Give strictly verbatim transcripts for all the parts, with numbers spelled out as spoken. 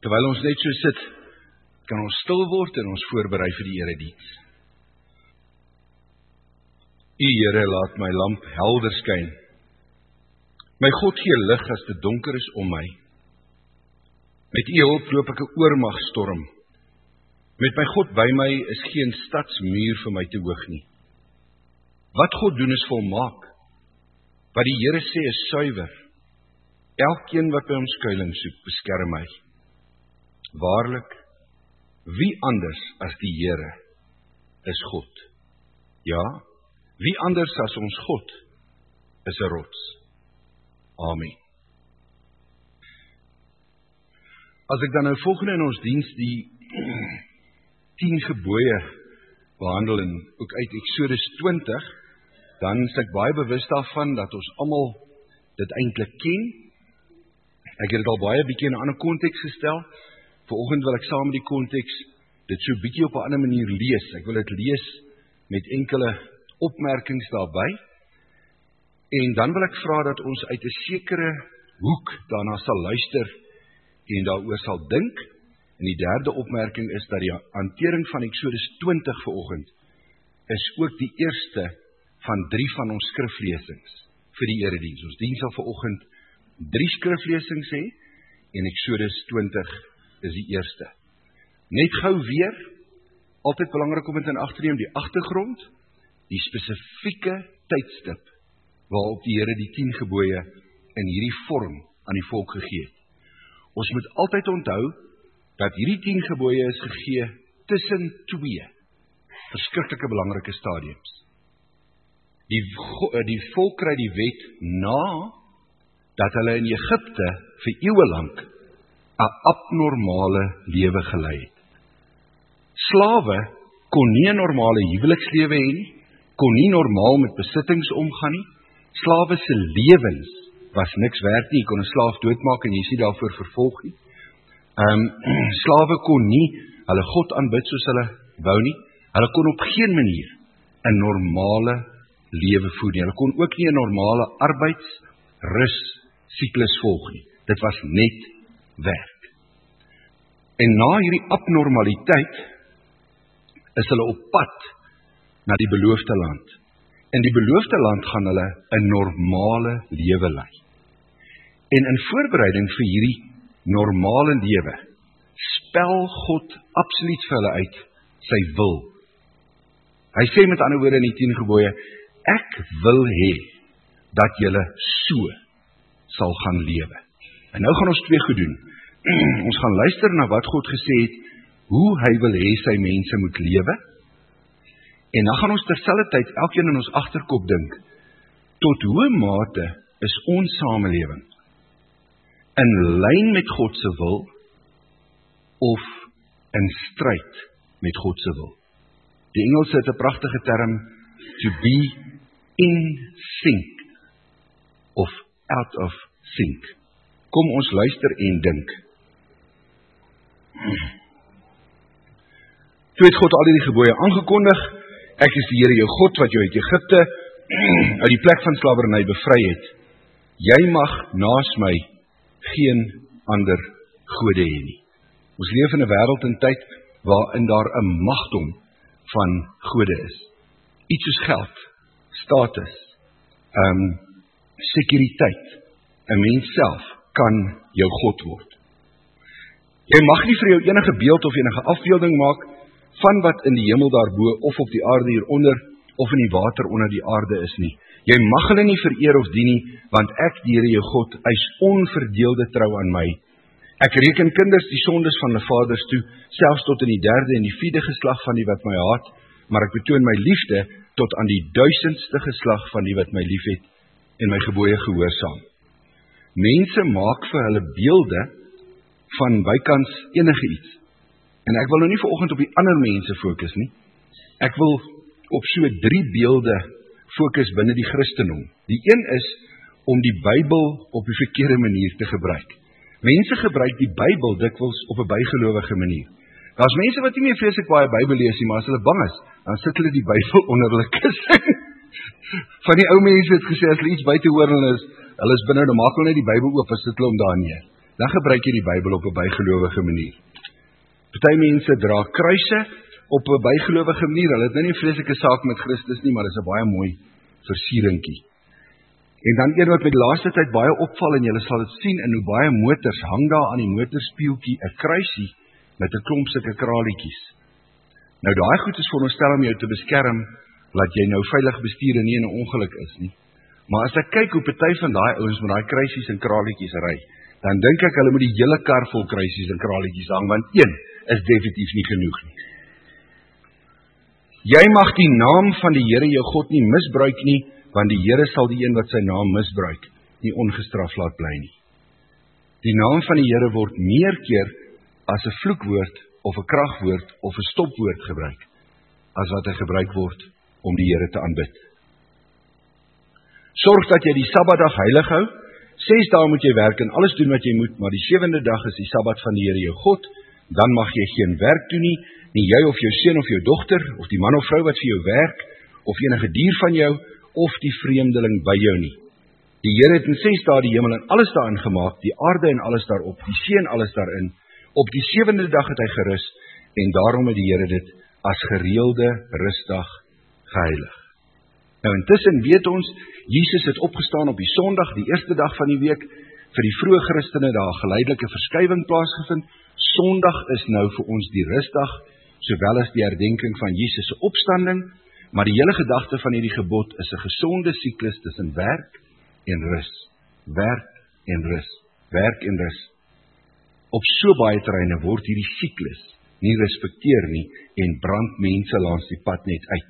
Terwyl ons net so sit, kan ons stil word en ons voorberei vir die erediens. U Here, laat my lamp helder skyn. My God gee lig as dit donker is om my. Met U hulp loop ek 'n oormagstorm. Met my God by my is geen stadsmuur vir my te hoog nie. Wat God doen is volmaak. Wat die Here sê is suiwer. Elkeen wat by hom skuilings soek, beskerm my. Waarlik, wie anders as die Here is God? Ja, wie anders as ons God is 'n rots. Amen. As ek dan nou volgende in ons diens die tien gebooie behandel en ook uit Eksodus twintig, dan is ek baie bewus daarvan dat ons almal dit eintlik ken. Ek het dit al baie bietjie in 'n ander konteks gestel. Vanoggend wil ek saam met die konteks dit so bietjie op 'n ander manier lees. Ek wil dit lees met enkele opmerkings daarbey. En dan wil ek vra dat ons uit 'n sekere hoek daarna sal luister en daaroor sal dink. En die derde opmerking is dat die hantering van Eksodus twintig vanoggend is ook die eerste van drie van ons skriflesings vir die erediens. Ons dien sal vanoggend drie skriflesings hê en Eksodus twintig is die eerste. Net gou weer, altyd belangrik om dit in ag te neem, die agtergrond, die spesifieke tydstip waarop die Here die tien gebooie in hierdie vorm aan die volk gegee het. Ons moet altyd onthou dat hierdie tien gebooie is gegee tussen twee verskriklike belangrike stadiums. Die, die volk kry die wet na dat hulle in Egipte vir eeue lank 'n abnormale lewe gelei het. Slawe kon nie 'n normale huwelikslewe hê nie, kon nie normaal met besittings omgaan nie. Slawe se lewens was niks werd nie. Jy kon 'n slaaf doodmaak en jy is nie daarvoor vervolg nie. Um, slawe kon nie hulle God aanbid soos hulle wou nie. Hulle kon op geen manier 'n normale lewe voer nie. Hulle kon ook nie 'n normale arbeids-rus siklus volg nie. Dit was net werk. En na hierdie abnormaliteit is hulle op pad na die beloofde land. In die beloofde land gaan hulle 'n normale lewe lei. En in voorbereiding vir hierdie normale lewe spel God absoluut vir hulle uit sy wil. Hy sê met ander woorde in die tien gebooie, ek wil hê dat julle so sal gaan lewe. En nou gaan ons twee goed doen. Ons gaan luister na wat God gesê het, hoe hy wil hê sy mense moet lewe. En dan gaan ons terselfdertyd elkeen in ons agterkop dink, tot hoe mate is ons samelewing in lyn met God se wil of in stryd met God se wil. Die Engels het 'n pragtige term, to be in sync of out of sync. Kom ons luister en dink. Toe het God al die gebooie aangekondig, ek is die Here jou God wat jou uit Egipte uit die plek van slawerny bevry het. Jy mag naas my geen ander gode hê nie. Ons leef in 'n wêreld en tyd waarin daar 'n magdom van gode is. Iets soos geld, status, um, sekuriteit. 'n Mens self kan jou God word. Jy mag nie vir jou enige beeld of enige afbeelding maak van wat in die hemel daarbo of op die aarde hieronder of in die water onder die aarde is nie. Jy mag hulle nie vereer of dien nie, want ek, die Here jou God, eis onverdeelde trou aan my. Ek reken kinders die sondes van hulle vaders toe, selfs tot in die derde en die vierde geslag van die wat my haat, maar ek betoon my liefde tot aan die duisendste geslag van die wat my liefhet en my gebooie gehoorsaam. Mense maak vir hulle beelde van bykans enige iets. En ek wil nou nie vanoggend op die ander mense fokus nie. Ek wil op so drie beelde fokus binne die Christendom. Die een is om die Bybel op die verkeerde manier te gebruik. Mense gebruik die Bybel dikwels op 'n bygelowige manier. Daar's mense wat nie meer vreeslik baie Bybel lees nie, maar as hulle bang is, dan sit hulle die Bybel onder hulle kussing. Van die ou mense het gesê as hulle iets buite hoor hulle is, hulle is binne, dan maak hulle net die Bybel oop en sit hulle hom daar neer. dan gebruik jy die Bybel op 'n bygelowige manier. Party mense dra kruise op 'n bygelowige manier. Hulle het nou nie 'n vreeslike saak met Christus nie, maar dit is 'n baie mooi versieringkie. En dan een wat met die laaste tyd baie opval, en julle sal dit sien in hoe baie motors, hang daar aan die motorspieeltjie 'n kruisie met 'n klomp sulke kralietjies. Nou daai goed is veronderstel om jou te beskerm, dat jy nou veilig bestuur en nie in 'n ongeluk is nie. Maar as ek kyk hoe party van daai ouens met daai kruisies en kralietjies ry, dan dink ek hulle moet die hele kar vol kruisies en kralietjies hang, want een is definitief nie genoeg nie. Jy mag die naam van die Here jou God nie misbruik nie, want die Here sal die een wat sy naam misbruik, nie ongestraf laat bly nie. Die naam van die Here word meer keer as 'n vloekwoord of 'n kragwoord of 'n stopwoord gebruik, as wat hy gebruik word om die Here te aanbid. Sorg dat jy die Sabbatdag heilig hou. Ses dae moet jy werk en alles doen wat jy moet, maar die sewende dag is die Sabbat van die Here jou God. Dan mag jy geen werk doen nie, nie jy of jou seun of jou dogter, of die man of vrou wat vir jou werk, of enige dier van jou, of die vreemdeling by jou nie. Die Here het in ses dae die hemel en alles daarin gemaak, die aarde en alles daarop, die see en alles daarin. Op die sewende dag het hy gerus, en daarom het die Here dit as gereelde rustdag geheilig. Nou intussen weet ons, Jesus het opgestaan op die Sondag, die eerste dag van die week. Vir die vroeë Christene daar 'n geleidelike verskywing plaasgevind. Sondag is nou vir ons die rustdag, sowel as die herdenking van Jesus se opstanding, maar die hele gedagte van hierdie gebod is 'n gesonde siklus tussen werk en rus. Werk en rus. Werk en rus. Op so baie terreine word hierdie siklus nie respekteer nie en brand mense langs die pad net uit.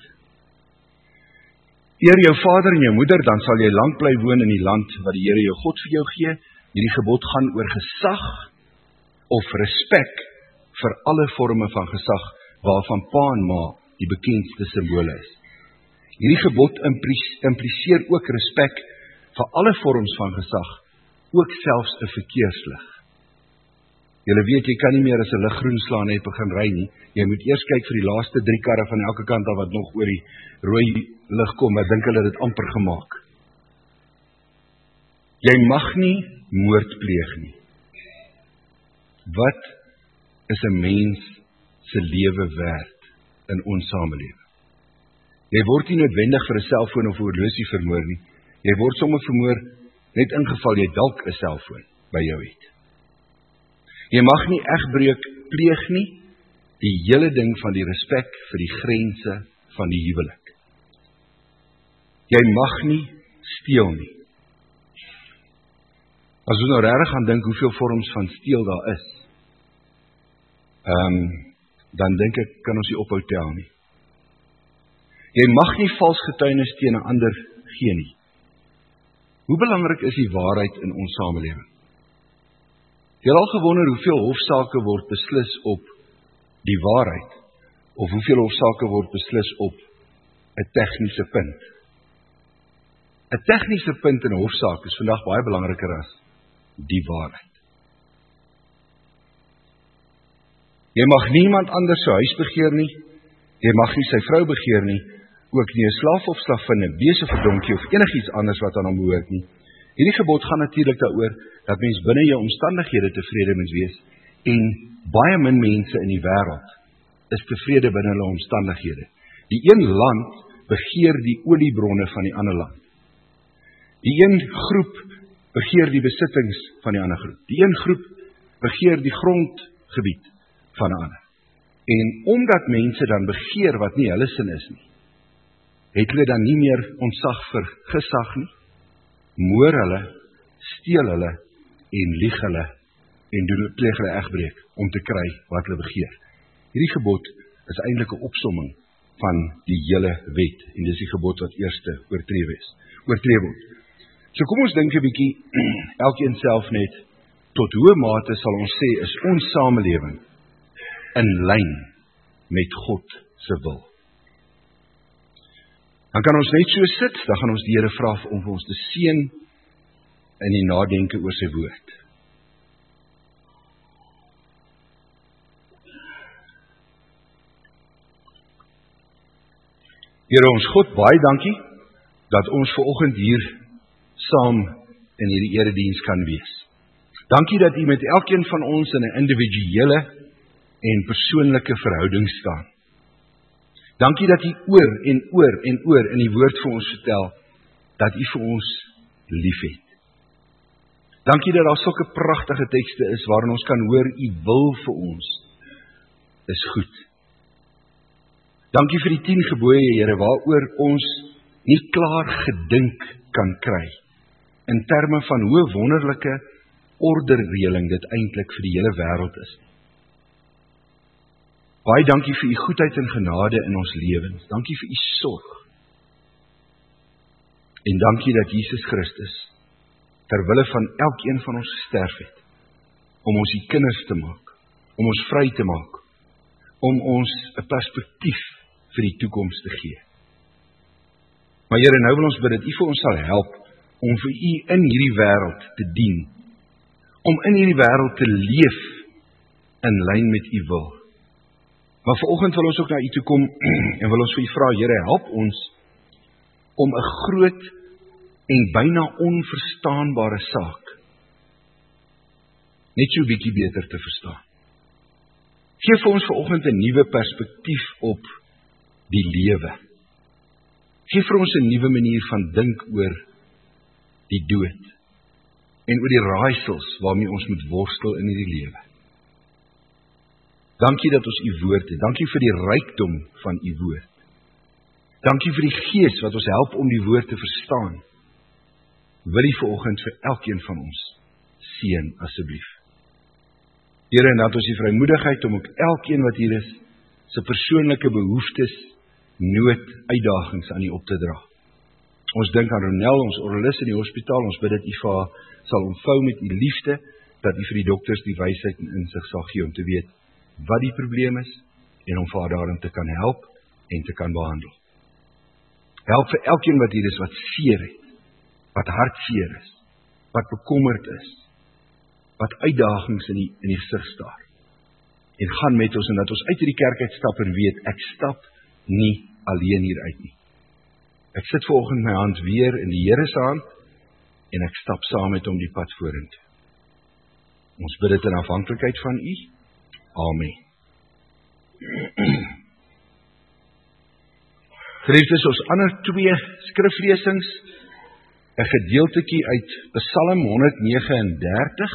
Eer jou vader en jou moeder, dan sal jy lank bly woon in die land wat die Here jou God vir jou gee. Hierdie gebod gaan oor gesag of respek vir alle forme van gesag, waarvan pa en ma die bekendste simbole is. Hierdie gebod impliseer ook respek vir alle vorms van gesag, ook selfs 'n verkeerslig. Julle weet, jy kan nie meer as 'n lig groen slaan net begin ry nie. Jy moet eers kyk vir die laaste drie karre van elke kant af wat nog oor die rooi lig kom. Ek dink hulle het dit amper gemaak. Jy mag nie moord pleeg nie. Wat is 'n mens se lewe werd in ons samelewing? Jy word nie noodwendig vir 'n selfoon of 'n horlosie vermoor nie. Jy word sommer vermoor net in geval jy dalk 'n selfoon by jou het. Jy mag nie egbreuk pleeg nie, die hele ding van die respek vir die grense van die huwelik. Jy mag nie steel nie. As ons nou regtig gaan dink hoeveel vorms van steel daar is, um, dan dink ek kan ons nie ophou tel nie. Jy mag nie vals getuienis teen 'n ander gee nie. Hoe belangrik is die waarheid in ons samelewing? Jy het al gewonder hoeveel hofsaake word beslis op die waarheid, of hoeveel hofsaake word beslis op 'n tegniese punt. 'n Tegniese punt in 'n hofsaak is vandag baie belangriker as die waarheid. Jy mag niemand anders se huis begeer nie, jy mag nie sy vrou begeer nie, ook nie 'n slaaf of slavin, 'n bees of 'n donkie of enigiets anders wat aan hom behoort nie. Hierdie gebod gaan natuurlik daaroor dat mens binne jou omstandighede tevrede moet wees, en baie min mense in die wêreld is tevrede binne hulle omstandighede. Die een land begeer die oliebronne van die ander land. Die een groep begeer die besittings van die ander groep. Die een groep begeer die grondgebied van 'n ander. En omdat mense dan begeer wat nie hulle sin is nie, het hulle dan nie meer ontzag vir gesag nie, moor hulle, steel hulle en lieg hulle en doen pleeg hulle egbreek om te kry wat hulle begeer. Hierdie gebod is eintlik 'n opsomming van die hele wet, en dis die gebod wat eerste oortree is, oortree word. So kom ons dink 'n bietjie, elkeen self net, tot hoe mate sal ons sê is ons samelewing in lyn met God se wil. Dan kan ons net so sit, dan gaan ons die Here vra om vir ons te seën in die nadenke oor sy woord. Here ons God, baie dankie dat ons vanoggend hier saam in hierdie erediens kan wees. Dankie dat U met elkeen van ons in 'n individuele en persoonlike verhouding staan. Dankie dat U oor en oor en oor in die woord vir ons vertel, dat U vir ons liefhet. Dankie dat daar sulke pragtige tekste is, waarin ons kan hoor, U wil vir ons is goed. Dankie vir die tien gebooie, Here, waaroor ons nie klaar gedink kan kry, in terme van hoe wonderlike orderreëling dit eintlik vir die hele wêreld is. Baie dankie vir U goedheid en genade in ons lewens. Dankie vir U sorg. En dankie dat Jesus Christus ter wille van elkeen van ons gesterf het, om ons U kinders te maak, om ons vry te maak, om ons 'n perspektief vir die toekoms te gee. Maar Here, nou wil ons bid dat U vir ons sal help om vir U in hierdie wêreld te dien, om in hierdie wêreld te leef in lyn met U wil. Maar vanoggend wil ons ook na U toe kom en wil ons vir U vra, Here, help ons om 'n groot en byna onverstaanbare saak net so 'n bietjie beter te verstaan. Geef vir ons vanoggend 'n nuwe perspektief op die lewe. Geef vir ons 'n nuwe manier van dink oor die dood en oor die raaisels waarmee ons moet worstel in hierdie lewe. Dankie dat ons U woord het. Dankie vir die rykdom van U woord. Dankie vir die Gees wat ons help om die woord te verstaan. Wil U vanoggend vir elkeen van ons seën asseblief. Here, en dat ons die vrymoedigheid om ook elkeen wat hier is, sy persoonlike behoeftes, nood, uitdagings aan U op te dra. Ons dink aan Ronel, ons orgelis in die hospitaal, ons bid dat U vir haar sal omvou met U liefde, dat U vir die dokters die wysheid en insig sal gee om te weet wat die probleem is, en om vir haar daarin te kan help en te kan behandel. Help vir elkeen wat hier is, wat seer het, wat hartseer is, wat bekommerd is, wat uitdagings in die, in die gesig staar. En gaan met ons, en dat ons uit die kerk uitstap en weet, ek stap nie alleen hier uit nie. Ek sit vanoggend my hand weer in die Here se hand, en ek stap saam met hom die pad vorentoe. Ons bid dit in afhanklikheid van U. Amen. Geliefdes, ons ander twee skriflesings, 'n gedeeltetjie uit Psalm honderd nege en dertig.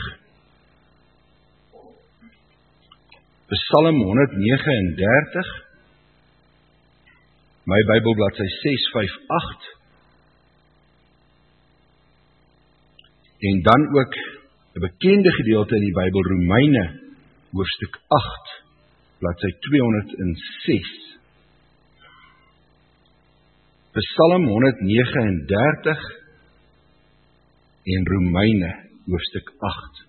Psalm honderd nege en dertig. My Bybel bladsy ses vyf agt. En dan ook 'n bekende gedeelte in die Bybel, Romeine hoofstuk agt, bladsy tweehonderd en ses. Psalm honderd nege en dertig en Romeine hoofstuk agt.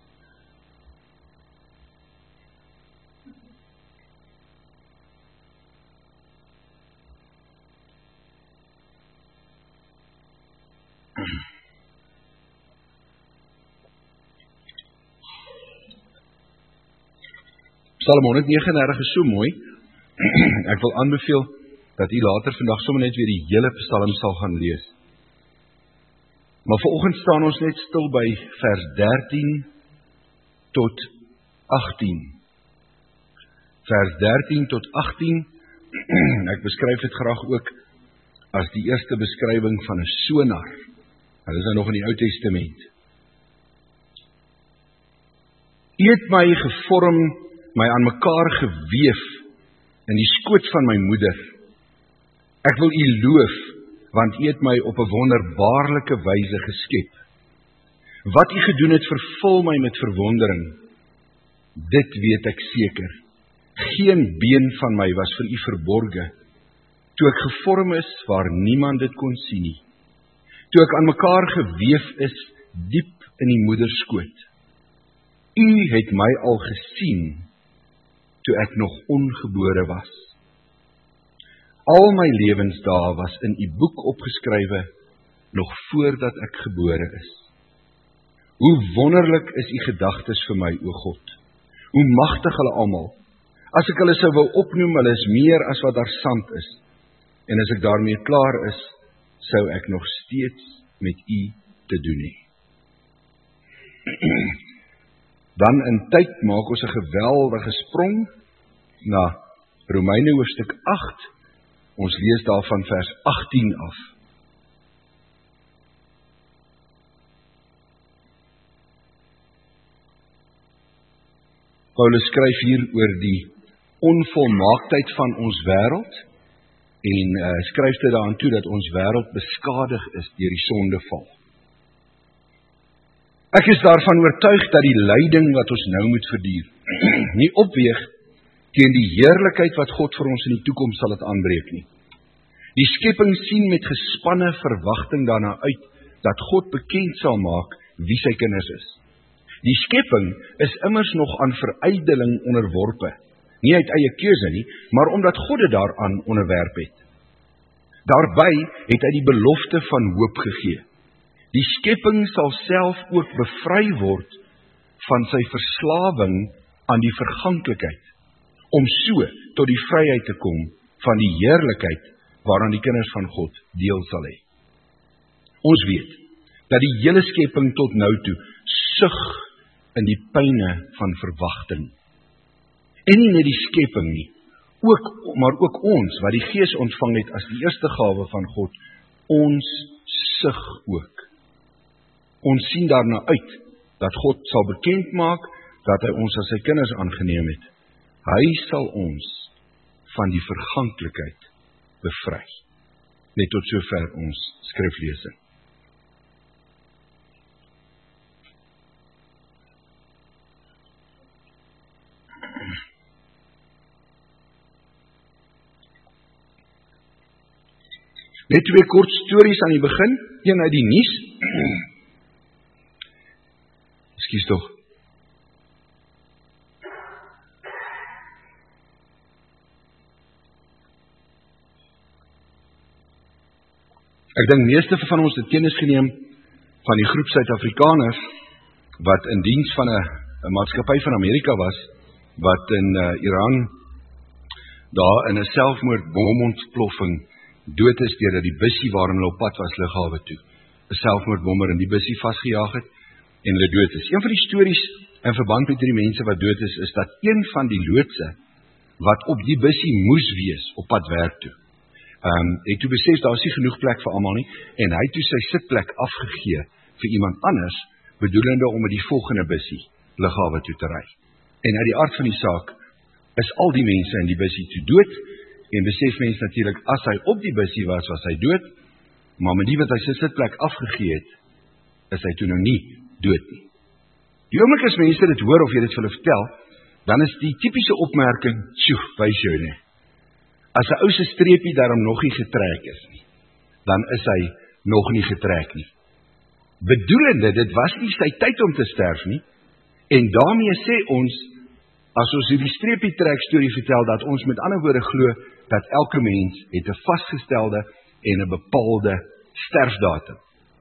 Psalm honderd nege en dertig is so mooi, ek wil aanbeveel dat u later vandag sommer net weer die hele Psalm sal gaan lees. Maar vanoggend staan ons net stil by vers dertien tot agttien. Vers dertien tot agttien, ek beskryf dit graag ook as die eerste beskrywing van 'n sonar. Dit is nou nog in die Ou Testament. U het my gevorm, my aan mekaar geweef in die skoot van my moeder. Ek wil U loof, want U het my op 'n wonderbaarlike wyse geskep. Wat U gedoen het, vervul my met verwondering. Dit weet ek seker. Geen been van my was vir U verborge, toe ek gevorm is waar niemand dit kon sien nie. Toe ek aan mekaar geweef is, diep in die moederskoot. U het my al gesien, toe ek nog ongebore was. Al my lewensdae was in U boek opgeskrywe, nog voordat ek gebore is. Hoe wonderlik is U gedagtes vir my, o God. Hoe magtig hulle almal. As ek hulle sou wou opnoem, hulle is meer as wat daar sand is. En as ek daarmee klaar is, sou ek nog steeds met U te doen hê. Dan in tyd maak ons 'n geweldige sprong na Romeine hoofstuk agt. Ons lees daarvan vers agttien af. Paulus skryf hier oor die onvolmaaktheid van ons wêreld en uh, skryf dit daaraan toe dat ons wêreld beskadig is deur die sondeval. Ek is daarvan oortuig dat die lyding wat ons nou moet verduur, nie opweeg teen die heerlikheid wat God vir ons in die toekoms sal het aanbreek nie. Die skepping sien met gespanne verwagting daarna uit, dat God bekend sal maak wie sy kinders is. Die skepping is immers nog aan verydeling onderworpe, nie uit eie keuse nie, maar omdat God dit daaraan onderwerp het. Daarby het hy die belofte van hoop gegee. Die skepping sal self ook bevry word van sy verslawing aan die verganklikheid, om so tot die vryheid te kom van die heerlikheid waaraan die kinders van God deel sal hê. Ons weet dat die hele skepping tot nou toe sug in die pyne van verwagting. En nie net die skepping nie, ook, maar ook ons wat die Gees ontvang het as die eerste gawe van God, ons sug ook. Ons sien daarna uit dat God sal bekend maak dat hy ons as sy kinders aangeneem het. Hy sal ons van die verganklikheid bevry. Net tot sover ons skriflesing. Net twee kort stories aan die begin, een uit die nuus. Ekskuus tog. Ek dink meeste van ons het kennis geneem van die groep Suid-Afrikaners wat in diens van 'n maatskappy van Amerika was, wat in uh, Iran daar in 'n selfmoordbomontploffing dood is deurdat die bussie waarin hulle op pad was lughawe toe 'n selfmoordbommer in die bussie vasgejaag het en hulle dood is. Een van die stories in verband met die mense wat dood is, is dat een van die loodse wat op die bussie moes wees op pad werk toe, um, het toe besef daar is nie genoeg plek vir almal nie en hy het toe sy sitplek afgegee vir iemand anders, bedoelende om met die volgende bussie lughawe toe te ry. En uit die aard van die saak is al die mense in die bussie toe dood. En besef mens natuurlik, as hy op die bussie was, was hy dood, maar met die wat hy sy sitplek afgegee het, is hy toe nou nie dood nie. Die oomblik as mense dit hoor, of jy dit vir hulle vertel, dan is die typiese opmerking, tjoe, wys jou nie. As 'n ou se streepie daarom nog nie getrek is nie, dan is hy nog nie getrek nie. Bedoelende, dit was nie sy tyd om te sterf nie, en daarmee sê ons, as ons hierdie streepie trek storie vertel, dat ons met ander woorde glo, dat elke mens het 'n vasgestelde en 'n bepaalde sterfdatum.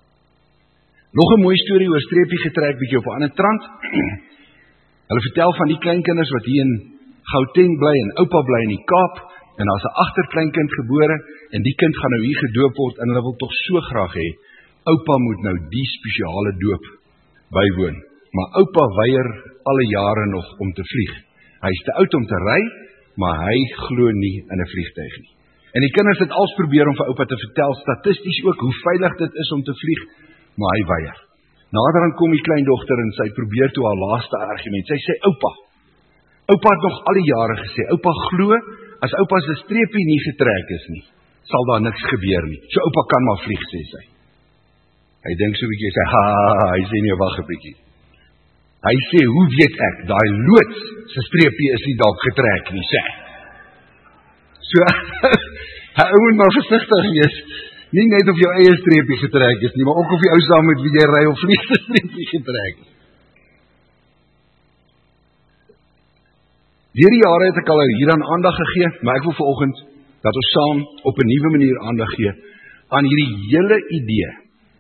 Nog 'n mooi storie oor streepie getrek, bietjie op 'n ander trant. Hulle vertel van die kleinkinders wat hier in Gauteng bly en oupa bly in die Kaap, en daar's 'n agterkleinkind gebore, en die kind gaan nou hier gedoop word, en hulle wil tog so graag hê, oupa moet nou die spesiale doop bywoon. Maar oupa weier alle jare nog om te vlieg. Hy is te oud om te ry, maar hy glo nie in 'n vliegtuig nie. En die kinders het als probeer om vir oupa te vertel, statisties ook, hoe veilig dit is om te vlieg, maar hy weier. Naderhand kom die kleindogter en sy probeer toe haar laaste argument. Sy sê, oupa, oupa het nog al die jare gesê, oupa glo, as oupa se streepie nie getrek is nie, sal daar niks gebeur nie. So oupa kan maar vlieg, sê sy. Hy dink so 'n bietjie, sê, ha, hy sê nie, wag 'n bietjie. Hy sê, hoe weet ek, daai loods se streepie is nie dalk getrek nie, sê. So, hy moet maar versigtig wees, nie net of jou eie streepie getrek is nie, maar ook of die ou saam met wie jy ry of nie se streepie getrek is. Deur die jare het ek al hieraan aandag gegee, maar ek wil vanoggend dat ons saam op 'n nuwe manier aandag gee aan hierdie hele idee.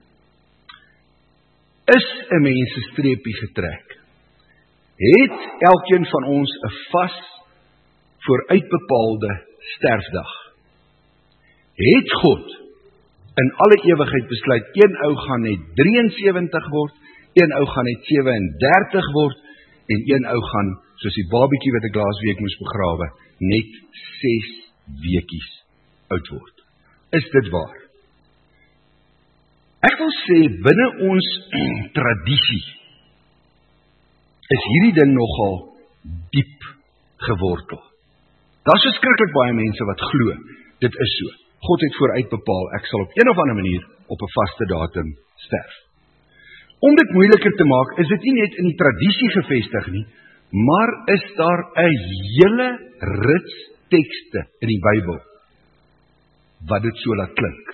Is 'n mens se streepie getrek? Het elkeen van ons 'n vas vooruitbepaalde sterfdag? Het God in alle ewigheid besluit, een ou gaan net drieënsewentig word, een ou gaan net sewe en dertig word, en een ou gaan, soos die babietjie wat 'n laasweek moes begrawe, net ses weekies oud word. Is dit waar? Ek wil sê, binne ons tradisie, is hierdie ding nogal diep gewortel. Daar is verskriklik baie mense wat glo, dit is so. God het vooruit bepaal, ek sal op een of ander manier op 'n vaste datum sterf. Om dit moeiliker te maak, is dit nie net in die tradisie gevestig nie, maar is daar 'n hele rits tekste in die Bybel wat dit so laat klink.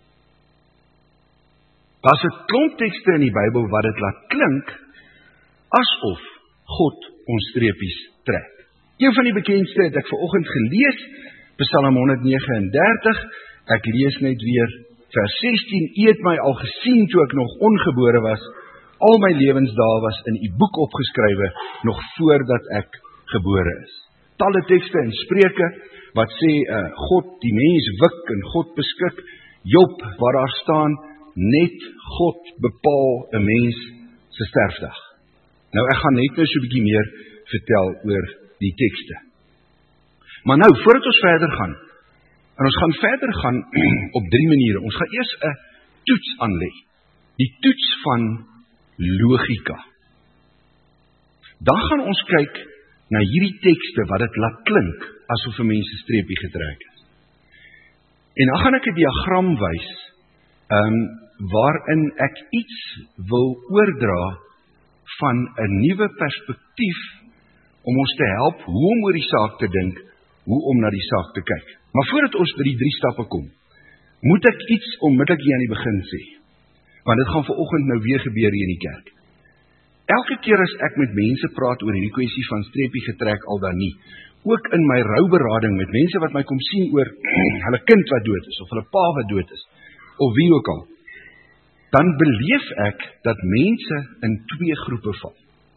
Daar's 'n klomp tekste in die Bybel wat dit laat klink asof God ons streepies trek. Een van die bekendste het ek vanoggend gelees, Psalm honderd nege en dertig, ek lees net weer vers sestien, U het my al gesien toe ek nog ongebore was, al my lewensdae was in U boek opgeskrywe, nog voordat ek gebore is. Talle tekste en Spreuke, wat sê, uh, God die mens wik en God beskik, Job, waar daar staan, net God bepaal 'n mens se sterfdag. Nou ek gaan net nou so 'n bietjie meer vertel oor die tekste. Maar nou, voordat ons verder gaan, en ons gaan verder gaan op drie maniere. Ons gaan eers 'n toets aanlê. Die toets van logika. Dan gaan ons kyk na hierdie tekste wat dit laat klink asof 'n mens 'n streepie getrek is. En dan gaan ek 'n diagram wys, um, waarin ek iets wil oordra van 'n nuwe perspektief om ons te help hoe om oor die saak te dink, hoe om na die saak te kyk. Maar voordat ons by die drie stappe kom, moet ek iets onmiddellik hier aan die begin sê. Want dit gaan vanoggend nou weer gebeur hier in die kerk. Elke keer as ek met mense praat oor hierdie kwessie van streepie getrek al dan nie, ook in my rouberading met mense wat my kom sien oor hulle kind wat dood is, of hulle pa wat dood is, of wie ook al, dan beleef ek dat mense in twee groepe val.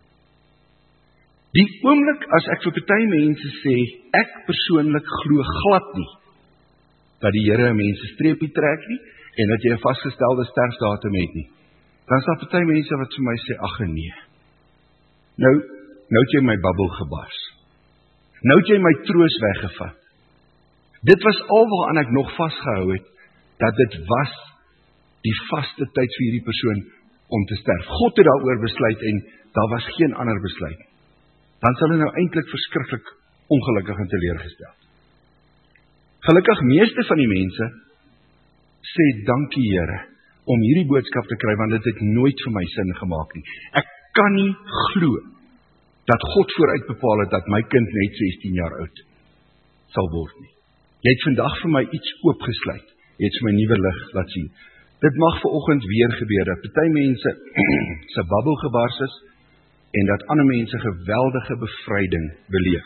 Die oomblik as ek vir party mense sê, ek persoonlik glo glad nie, dat die Here 'n mens 'n streepie trek nie, en dat jy 'n vasgestelde sterfdatum het nie, dan is daar party mense wat vir my sê, ag nee, nou, nou het jy my babbel gebars. Nou het jy my troos weggevat. Dit was al waaraan ek nog vasgehou het, dat dit was die vaste tyd vir hierdie persoon om te sterf. God het daaroor besluit en daar was geen ander besluit. Dan sal hulle nou eintlik verskriklik ongelukkig en teleurgestel. Gelukkig meeste van die mense sê dankie Here om hierdie boodskap te kry, want dit het nooit vir my sin gemaak nie. Ek kan nie glo dat God vooruit bepaal het dat my kind net sestien jaar oud sal word nie. Jy het vandag vir my iets oopgesluit. Jy het vir my nuwe lig laat sien. Dit mag vanoggend weer gebeur dat party mense se babbel gebars is en dat ander mense geweldige bevryding beleef.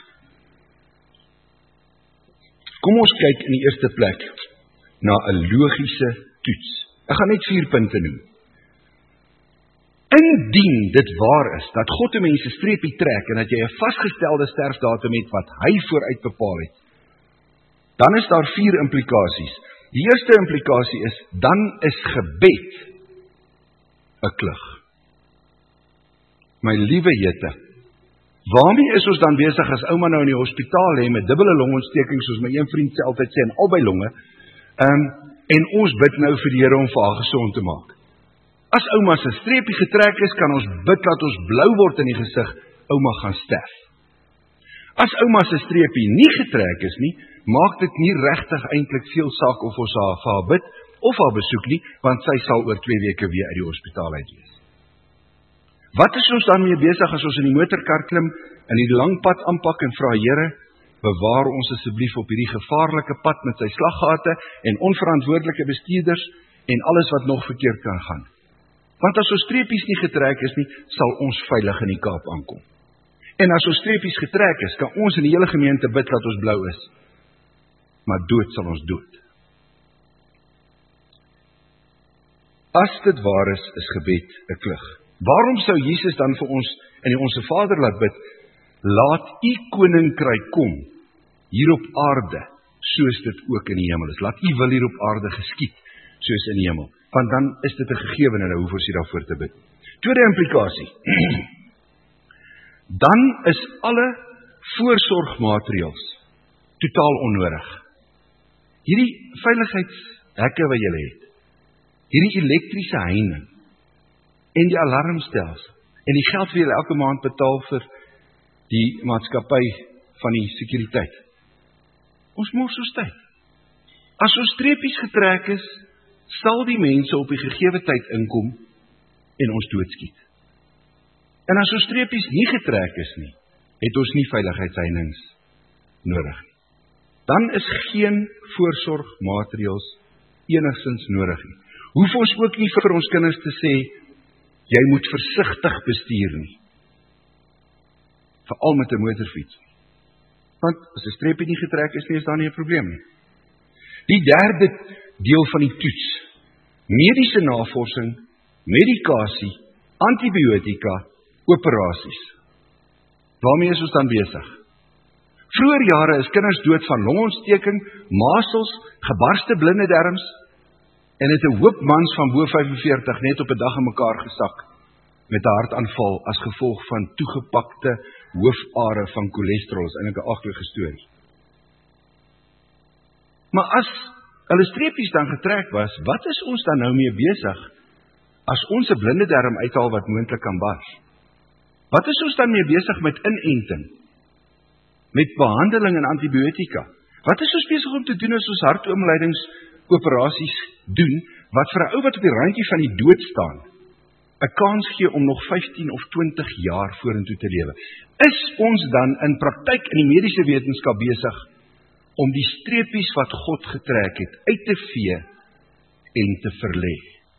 Kom ons kyk in die eerste plek na 'n logiese toets. Ek gaan net vier punte noem. Indien dit waar is dat God 'n mens 'n streepie trek en dat jy 'n vasgestelde sterfdatum het wat hy vooruit bepaal het, dan is daar vier implikasies. Die eerste implikasie is, dan is gebed 'n klug. My liewe jette, waarmee is ons dan besig as ouma nou in die hospitaal lê met dubbele longontsteking, soos my een vriend sê altyd sê, en albei longe, um, en ons bid nou vir die Here om vir haar gesond te maak. As ouma se streepie getrek is, kan ons bid dat ons blou word in die gesig, ouma gaan sterf. As ouma se streepie nie getrek is nie, maak dit nie regtig eintlik veel saak of ons haar vir haar bid of haar besoek nie, want sy sal oor twee weke weer uit die hospitaal uit wees. Wat is ons dan mee besig as ons in die motorkar klim en die lang pad aanpak en vra Here, bewaar ons asseblief op hierdie gevaarlike pad met sy slaggate en onverantwoordelike bestuurders en alles wat nog verkeerd kan gaan. Want as ons streepies nie getrek is nie, sal ons veilig in die Kaap aankom. En as ons streepies getrek is, kan ons in die hele gemeente bid dat ons blou is. Maar dood sal ons dood. As dit waar is, is gebed 'n klug. Waarom sou Jesus dan vir ons in die Onse Vader laat bid, laat u koninkryk kom, hier op aarde, soos dit ook in die hemel is. Laat u wil hier op aarde geskied, soos in die hemel. Want dan is dit 'n gegewe en dan hoef ons nie daarvoor te bid. Tweede implikasie. dan is alle voorsorgmaatreëls totaal onnodig. Hierdie veiligheidshekke wat julle het, hierdie elektriese heining, en die alarmstelsel, en die geld wat julle elke maand betaal vir die maatskappy van die sekuriteit. Ons mors ons tyd. As ons streepies getrek is, sal die mense op die gegewe tyd inkom en ons doodskiet. En as ons streepies nie getrek is nie, het ons nie veiligheidsheininge nodig nie. Dan is geen voorsorgmaatreëls enigstens nodig nie. Hoef ons ook nie vir ons kinders te sê, jy moet versigtig bestuur nie. Veral met 'n motorfiets. Want as 'n streepie nie getrek is nie, is daar nie 'n probleem nie. Die derde deel van die toets, mediese navorsing, medikasie, antibiotika, operasies. Waarmee is ons dan besig? Vroeger jare is kinders dood van longontsteking, masels, gebarste blinde darmes, en het 'n hoop mans van bo vyfenveertig net op 'n dag in mekaar gesak met 'n hartaanval as gevolg van toegepakte hoofare van cholesterol. Is eintlik 'n aardige storie. Maar as hulle streepies dan getrek was, wat is ons dan nou mee besig as ons 'n blinde darm uithaal wat moontlik kan bars? Wat is ons dan mee besig met inenting? Met behandeling en antibiotika? Wat is ons besig om te doen as ons hartoomleidingsoperasies doen, wat vir 'n ou wat op die randjie van die dood staan, 'n kans gee om nog vyftien of twintig jaar vorentoe te lewe? Is ons dan in praktyk in die mediese wetenskap besig om die streepies wat God getrek het, uit te vee en te verlê?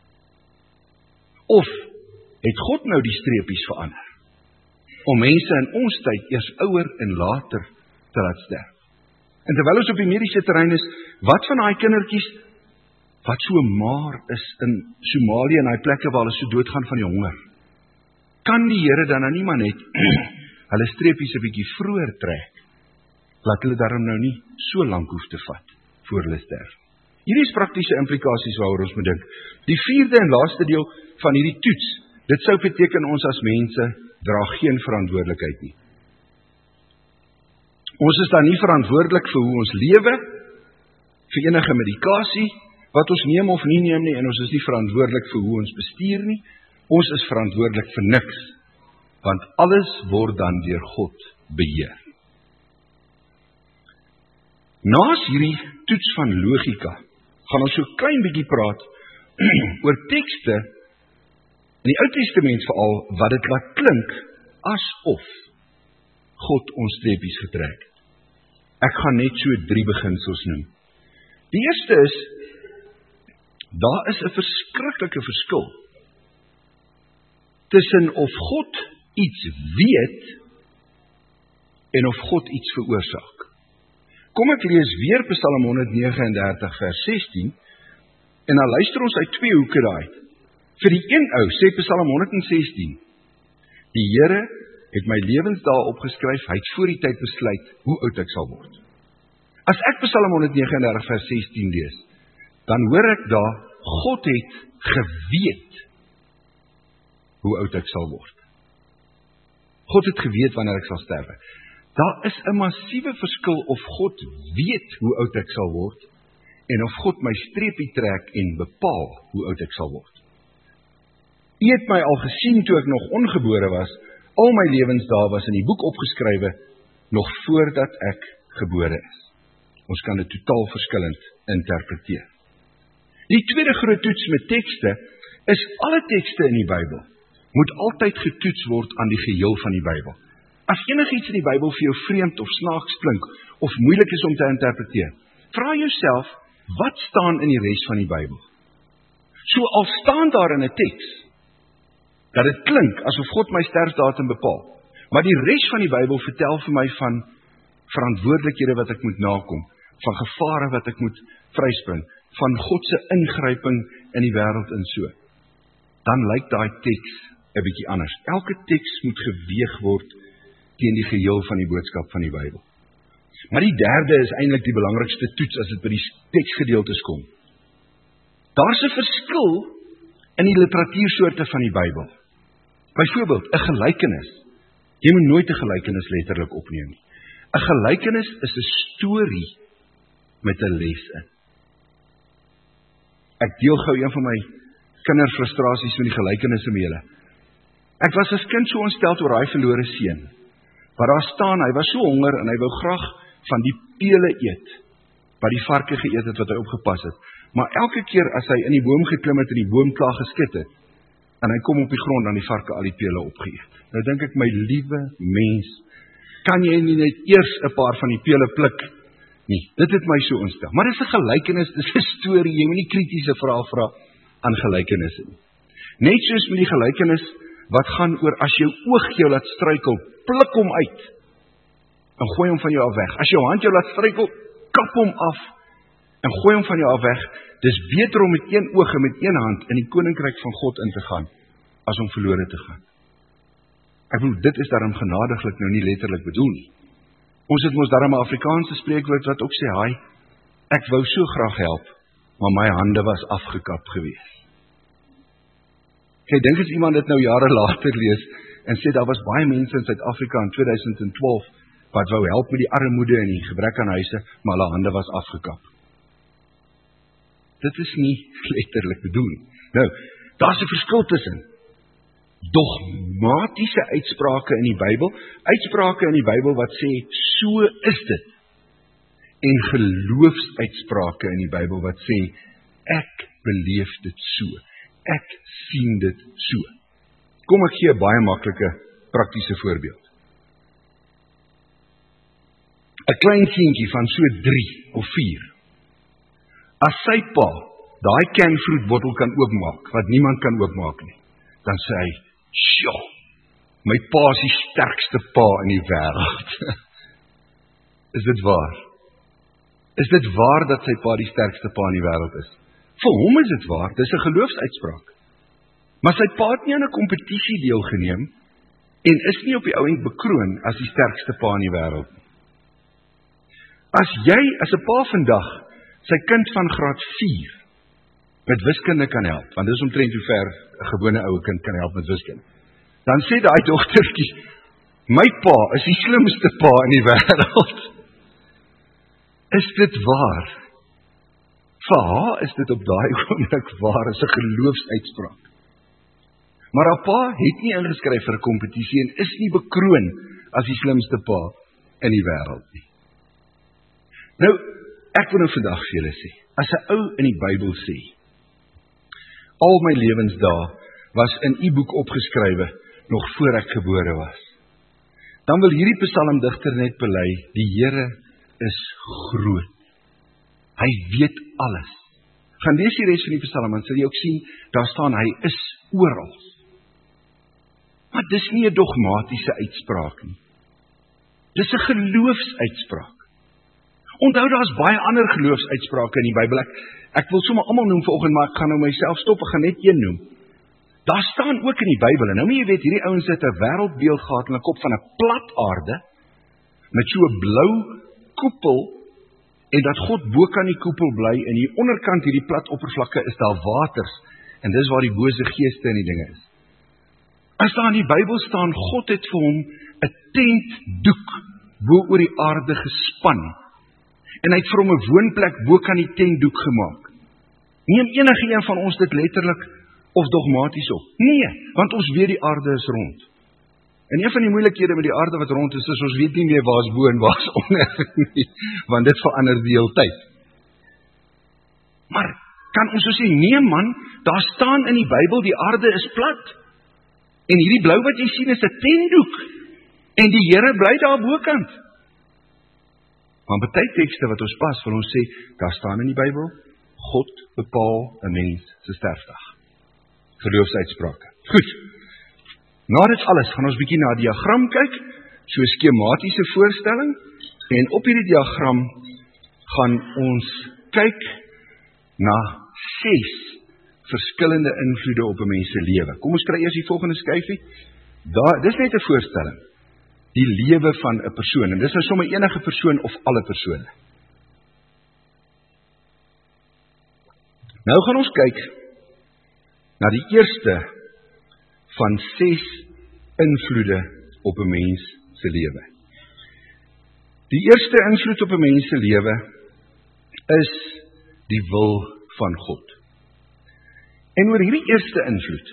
Of het God nou die streepies verander, om mense in ons tyd eers ouer en later te laat sterf? En terwyl ons op die mediese terrein is, wat van daai kindertjies wat so maar is in Somalië en daai plekke waar hulle so doodgaan van die honger? Kan die Here dan nou nie maar net hulle streepies 'n bietjie vroeër trek, laat hulle daarom nou nie so lank hoef te vat voor hulle sterf? Hierdie is praktiese implikasies waaroor ons moet dink. Die vierde en laaste deel van hierdie toets, dit sou beteken ons as mense dra geen verantwoordelikheid nie. Ons is dan nie verantwoordelik vir hoe ons lewe, vir enige medikasie wat ons neem of nie neem nie, en ons is nie verantwoordelik vir hoe ons bestuur nie. Ons is verantwoordelik vir niks, want alles word dan deur God beheer. Naas hierdie toets van logika, gaan ons so klein bietjie praat oor tekste in die Ou Testament veral, wat dit laat klink asof God ons streepies getrek het. Ek gaan net so drie beginsels noem. Die eerste is, daar is 'n verskriklike verskil tussen of God iets weet en of God iets veroorsaak. Kom ek lees weer Psalm honderd vyf nege vers sestien, en dan luister ons uit twee hoeke daai. Vir die een ou sê Psalm honderd sestien, die Here het my lewensdae opgeskryf, hy het voor die tyd besluit hoe oud ek sal word. As ek Psalm honderd vyf vers sestien lees, dan hoor ek daar, God het geweet hoe oud ek sal word. God het geweet wanneer ek sal sterwe. Daar is 'n massiewe verskil of God weet hoe oud ek sal word, en of God my streepie trek en bepaal hoe oud ek sal word. U het my al gesien toe ek nog ongebore was, al my lewensdae was in die boek opgeskrywe, nog voordat ek gebore is. Ons kan dit totaal verskillend interpreteer. Die tweede groot toets met tekste is alle tekste in die Bybel moet altyd getoets word aan die geheel van die Bybel. As enigiets in die Bybel vir jou vreemd of snaaks klink of moeilik is om te interpreteer, vra jouself, wat staan in die res van die Bybel? So al staan daar in 'n teks dat dit klink asof God my sterfdatum bepaal, maar die res van die Bybel vertel vir my van verantwoordelikhede wat ek moet nakom, van gevare wat ek moet vryspring, van God se ingryping in die wêreld en so. Dan lyk daai teks 'n bietjie anders. Elke teks moet geweeg word teen die geheel van die boodskap van die Bybel. Maar die derde is eintlik die belangrikste toets as dit by die teksgedeeltes kom. Daar's 'n verskil in die literatuursoorte van die Bybel. Byvoorbeeld, 'n gelykenis Jy moet nooit 'n gelykenis letterlik opneem nie. 'n Gelykenis is 'n storie met 'n les in. Ek deel gou een van my kinderfrustrasies met die gelykenisse met julle. Ek was as kind so ontstel oor daai verlore seun. Waar daar staan, hy was so honger en hy wou graag van die pele eet, wat die varke geëet het wat hy opgepas het. Maar elke keer as hy in die boom geklim het en die boom klaar geskit het, en hy kom op die grond, dan die varke al die pele opgeëet. Nou dink ek, my liewe mens, kan jy nie net eers 'n paar van die pele pluk nie? Dit het my so ontstel. Maar dit is 'n gelykenis, dit is 'n storie, jy moet nie kritiese vrae vra aan gelykenisse nie. Net soos met die gelykenis wat gaan oor as jou oog jou laat struikel, pluk hom uit en gooi hom van jou af weg. As jou hand jou laat struikel, kap hom af en gooi hom van jou af weg. Dis beter om met een oog en met een hand in die koninkryk van God in te gaan, as om verlore te gaan. Ek bedoel, dit is daarom genadiglik nou nie letterlik bedoel nie. Ons het mos daarom 'n Afrikaanse spreekwoord wat ook sê, "Haai, ek wou so graag help, maar my hande was afgekap gewees." Ek dink as iemand dit nou jare later lees en sê daar was baie mense in Suid-Afrika in twintig twaalf wat wou help met die armoede en die gebrek aan huise, maar hulle hande was afgekap. Dit is nie letterlik bedoel nie. Nou, daar's 'n verskil tussen dogmatiese uitsprake in die Bybel, uitsprake in die Bybel wat sê, so is dit, en geloofsuitsprake in die Bybel wat sê, ek beleef dit so, ek sien dit so. Kom ek gee 'n baie maklike, praktiese voorbeeld. 'n Klein seentjie van so drie of vier, as sy pa daai canfruit-bottel kan oopmaak, wat niemand kan oopmaak nie, dan sê hy, "Sjoe, my pa is die sterkste pa in die wêreld." Is dit waar? Is dit waar dat sy pa die sterkste pa in die wêreld is? Vir hom is dit waar, dis 'n geloofsuitspraak. Maar sy pa het nie aan 'n kompetisie deelgeneem en is nie op die ou end bekroon as die sterkste pa in die wêreld nie. As jy as 'n pa vandag sy kind van graad vier met wiskunde kan help, want dis omtrent hoe ver 'n gewone ou kind kan help met wiskunde, dan sê daai dogtertjie, "My pa is die slimste pa in die wêreld." Is dit waar? Vir haar is dit op daai oomblik waar, is 'n geloofsuitspraak. Maar haar pa het nie ingeskryf vir 'n kompetisie en is nie bekroon as die slimste pa in die wêreld nie. Nou, ek wil nou vandag vir julle sê, as 'n ou in die Bybel sê, al my lewensdae was in u boek opgeskrywe nog voor ek gebore was, dan wil hierdie psalmdigter net bely, die Here is groot. Hy weet alles. Gaan lees die res van die psalm, dan sal jy ook sien, daar staan, hy is oral. Maar dis nie 'n dogmatiese uitspraak nie. Dis 'n geloofsuitspraak. Onthou, daar's baie ander geloofsuitsprake in die Bybel. Ek, ek wil sommer almal noem vanoggend, maar ek gaan nou myself stop, ek gaan net een noem. Daar staan ook in die Bybel, en nou moet jy weet, hierdie ouens het 'n wêreldbeeld gehad in hulle kop van 'n plat aarde, met so 'n blou koepel, en dat God bo kan die koepel bly, en die onderkant hierdie plat oppervlakke is daar waters, en dis waar die bose geeste in die dinge is. As daar in die Bybel staan, God het vir hom 'n tentdoek bo oor die aarde gespan, en hy het vir hom 'n woonplek bo kan die tentdoek gemaak. Neem enige een van ons dit letterlik of dogmaties op? Nee, want ons weet die aarde is rond. En een van die moeilikhede met die aarde wat rond is, is ons weet nie meer waar is bo en waar is onder nie, want dit verander die hele tyd. Maar kan ons so sê, nee man, daar staan in die Bybel, die aarde is plat, en hierdie blou wat jy sien is 'n tentdoek, en die Here bly daar bokant. Maar baie tekste wat ons pas, wil ons sê, daar staan in die Bybel, God bepaal 'n mens se sterfdag. Geloofsuitsprake. Goed. Na dit alles gaan ons bietjie na 'n diagram kyk, so 'n skematiese voorstelling, en op hierdie diagram gaan ons kyk na ses verskillende invloede op 'n mens se lewe. Kom ons kry eers die volgende skyfie. Daar, dis net 'n voorstelling. Die lewe van 'n persoon, en dis nou sommer enige persoon of alle persone. Nou gaan ons kyk na die eerste van ses invloede op 'n mens se lewe. Die eerste invloed op 'n mens se lewe is die wil van God. En oor hierdie eerste invloed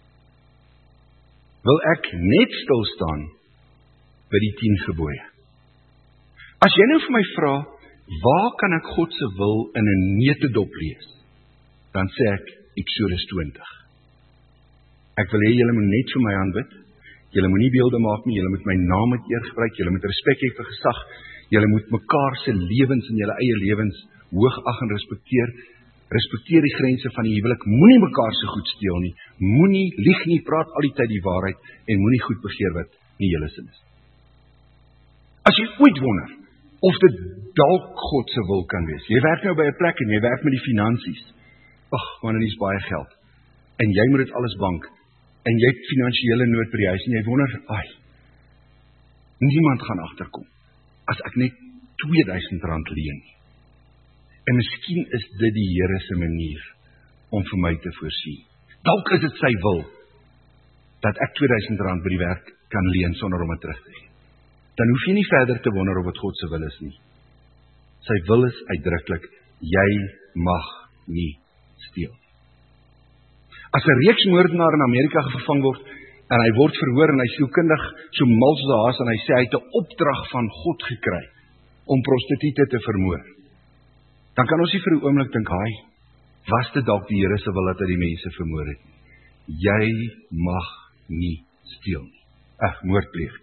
wil ek net stil staan by die tien gebooie. As jy nou vir my vra, waar kan ek God se wil in 'n neutedop lees? Dan sê ek Eksodus twintig. Ek wil hê julle moet net vir my aanbid. Julle moet nie beelde maak nie, julle moet my naam met eer gebruik, julle moet respek hê vir gesag, julle moet mekaar se lewens en julle eie lewens hoog ag en respekteer. Respekteer die grense van die huwelik, moenie mekaar se goed steel nie, moenie lieg nie, praat al die tyd die waarheid en moenie goed begeer wat nie julle sin is. As jy ooit wonder of dit dalk God se wil kan wees. Jy werk nou by 'n plek en jy werk met die finansies. Ag, man, dit is baie geld. En jy moet dit alles bank. En jy het finansiële nood by die huis en jy wonder, ai, niemand gaan agterkom as ek net twee duisend rand leen. En miskien is dit die Here se manier om vir my te voorsien. Dalk is dit sy wil dat ek twee duisend rand by die werk kan leen sonder om dit terug te gee. Dan hoef jy nie verder te wonder of wat God se wil is nie. Sy wil is uitdruklik, jy mag nie steel. As 'n reeksmoordenaar in Amerika gevang word, en hy word verhoor en hy sielkundig so mal soos 'n haas en hy sê hy het 'n opdrag van God gekry om prostituie te vermoor, dan kan ons nie vir 'n oomblik dink, "Haai, was dit dalk die Here se wil dat hy die mense vermoor het nie?" Jy mag nie steel nie. Ag, moordpleeg.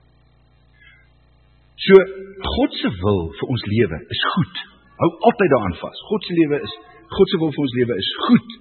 So, God se wil vir ons lewe is goed. Hou altyd daaraan vas. God se lewe is, God se wil vir ons lewe is goed.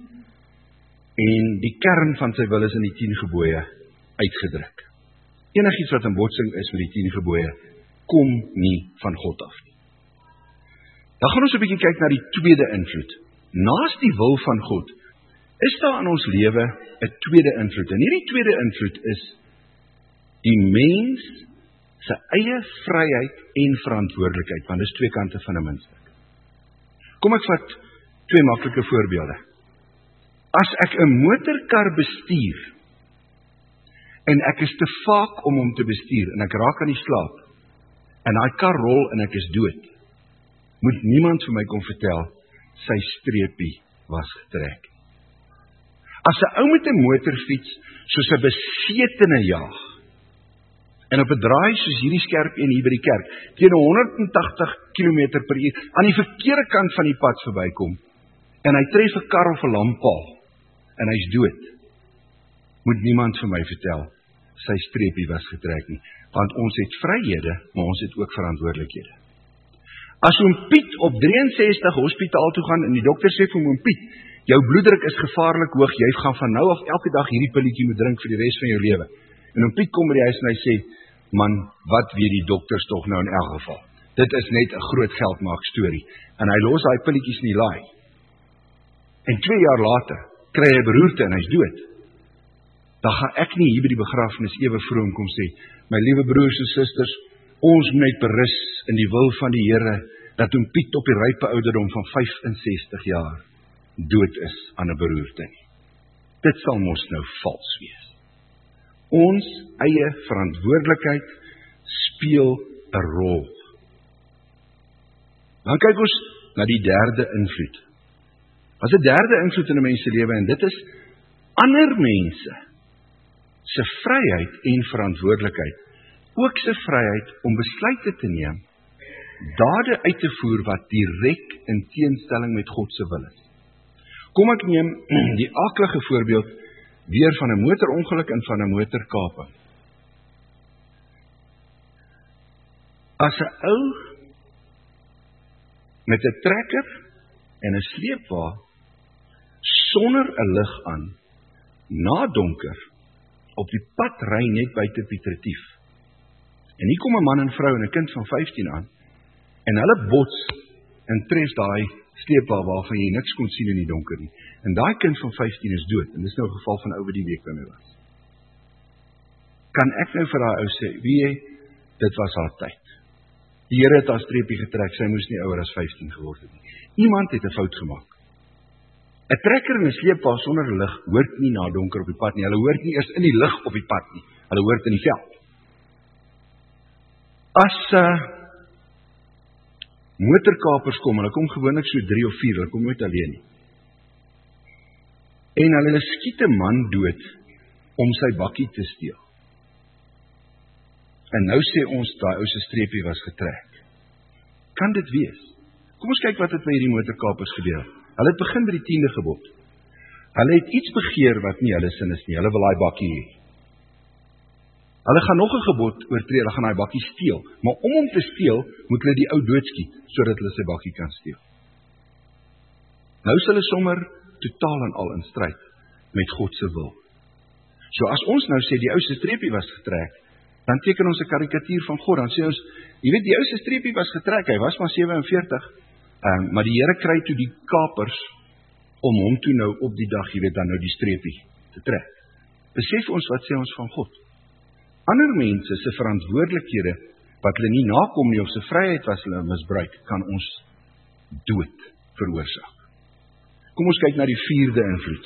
En die kern van sy wil is in die tien gebooie uitgedruk. Enigiets wat in botsing is met die tien gebooie, kom nie van God af nie. Dan gaan ons 'n bietjie kyk na die tweede invloed. Naas die wil van God, is daar in ons lewe 'n tweede invloed. En hierdie tweede invloed is die mens se eie vryheid en verantwoordelikheid, want dis twee kante van 'n muntstuk. Kom ek vat twee maklike voorbeelde. As ek 'n motorkar bestuur en ek is te vaak om hom te bestuur en ek raak aan die slaap en daai kar rol en ek is dood, moet niemand vir my kom vertel sy streepie was getrek. As 'n ou met 'n motorfiets soos 'n besetene jaag en op 'n draai soos hierdie skerp een hier by die kerk teen honderd en tagtig kilometer per uur aan die verkeerde kant van die pad verbykom en hy tref 'n kar of 'n lamppaal en hy's dood, moet niemand vir my vertel sy streepie was getrek nie, want ons het vryhede, maar ons het ook verantwoordelikhede. As oom Piet op ses drie hospitaal toe gaan en die dokter sê vir oom Piet, jou bloeddruk is gevaarlik hoog, jy gaan van nou af elke dag hierdie pilletjie moet drink vir die res van jou lewe. En oom Piet kom by die huis en hy sê, man, wat weet die dokters tog nou in elk geval? Dit is net 'n groot geldmaak storie. En hy los daai pilletjies in die laai. En twee jaar later kry hy beroerte en hy's dood. Dan gaan ek nie hier by die begrafnis ewe vroom kom sê, my liewe broers en susters, ons moet net berus in die wil van die Here, dat oom Piet op die rype ouderdom van vyf en sestig jaar dood is aan 'n beroerte nie. Dit sal mos nou vals wees. Ons eie verantwoordelikheid speel 'n rol. Dan kyk ons na die derde invloed. As 'n derde invloed in 'n mens se lewe, en dit is ander mense se vryheid en verantwoordelikheid, ook se vryheid om besluite te neem, dade uit te voer wat direk in teenstelling met God se wil is. Kom ek neem die aaklige voorbeeld weer van 'n motorongeluk en van 'n motorkaping. As 'n ou met 'n trekker en 'n sleepwa sonder 'n lig aan, na donker, op die pad ry net buite Piet Retief. En hier kom 'n man en vrou en 'n kind van vyftien aan, en hulle bots en tref daai sleepwa waarvan jy niks kon sien in die donker nie. En daai kind van vyftien is dood, en dis nou 'n geval van 'n ou wat die week by my was. Kan ek nou vir daai ou sê, wie jy, dit was haar tyd. Die Here het haar streepie getrek, sy moes nie ouer as vyftien geword het nie. Iemand het 'n fout gemaak. 'n Trekker en 'n sleepwa sonder lig hoort nie na donker op die pad nie. Hulle hoort nie eers in die lig op die pad nie. Hulle hoort in die veld. As uh, motorkapers kom, hulle kom gewoonlik so drie of vier, hulle kom nooit alleen nie. En hulle skiet 'n man dood om sy bakkie te steel. En nou sê ons, daai ou se streepie was getrek. Kan dit wees? Kom ons kyk wat het by hierdie motorkapers gebeur. Hulle het begin by die tiende gebod. Hulle het iets begeer wat nie hulle sin is nie, hulle wil daai bakkie hê. Hulle gaan nog 'n gebod oortree, hulle gaan daai bakkie steel. Maar om hom te steel, moet hulle die ou doodskiet, sodat hulle sy bakkie kan steel. Nou is hulle sommer totaal en al in stryd met God se wil. So as ons nou sê die ou se streepie was getrek, dan teken ons 'n karikatuur van God, dan sê ons, jy weet die ou se streepie was getrek, hy was maar sewe en veertig, um, maar die Here kry toe die kapers om hom toe nou op die dag, jy weet dan nou die streepie te trek. Besef ons wat sê ons van God? Ander mense se verantwoordelikhede wat hulle nie nakom nie of se vryheid was hulle misbruik, kan ons dood veroorsaak. Kom ons kyk na die vierde invloed.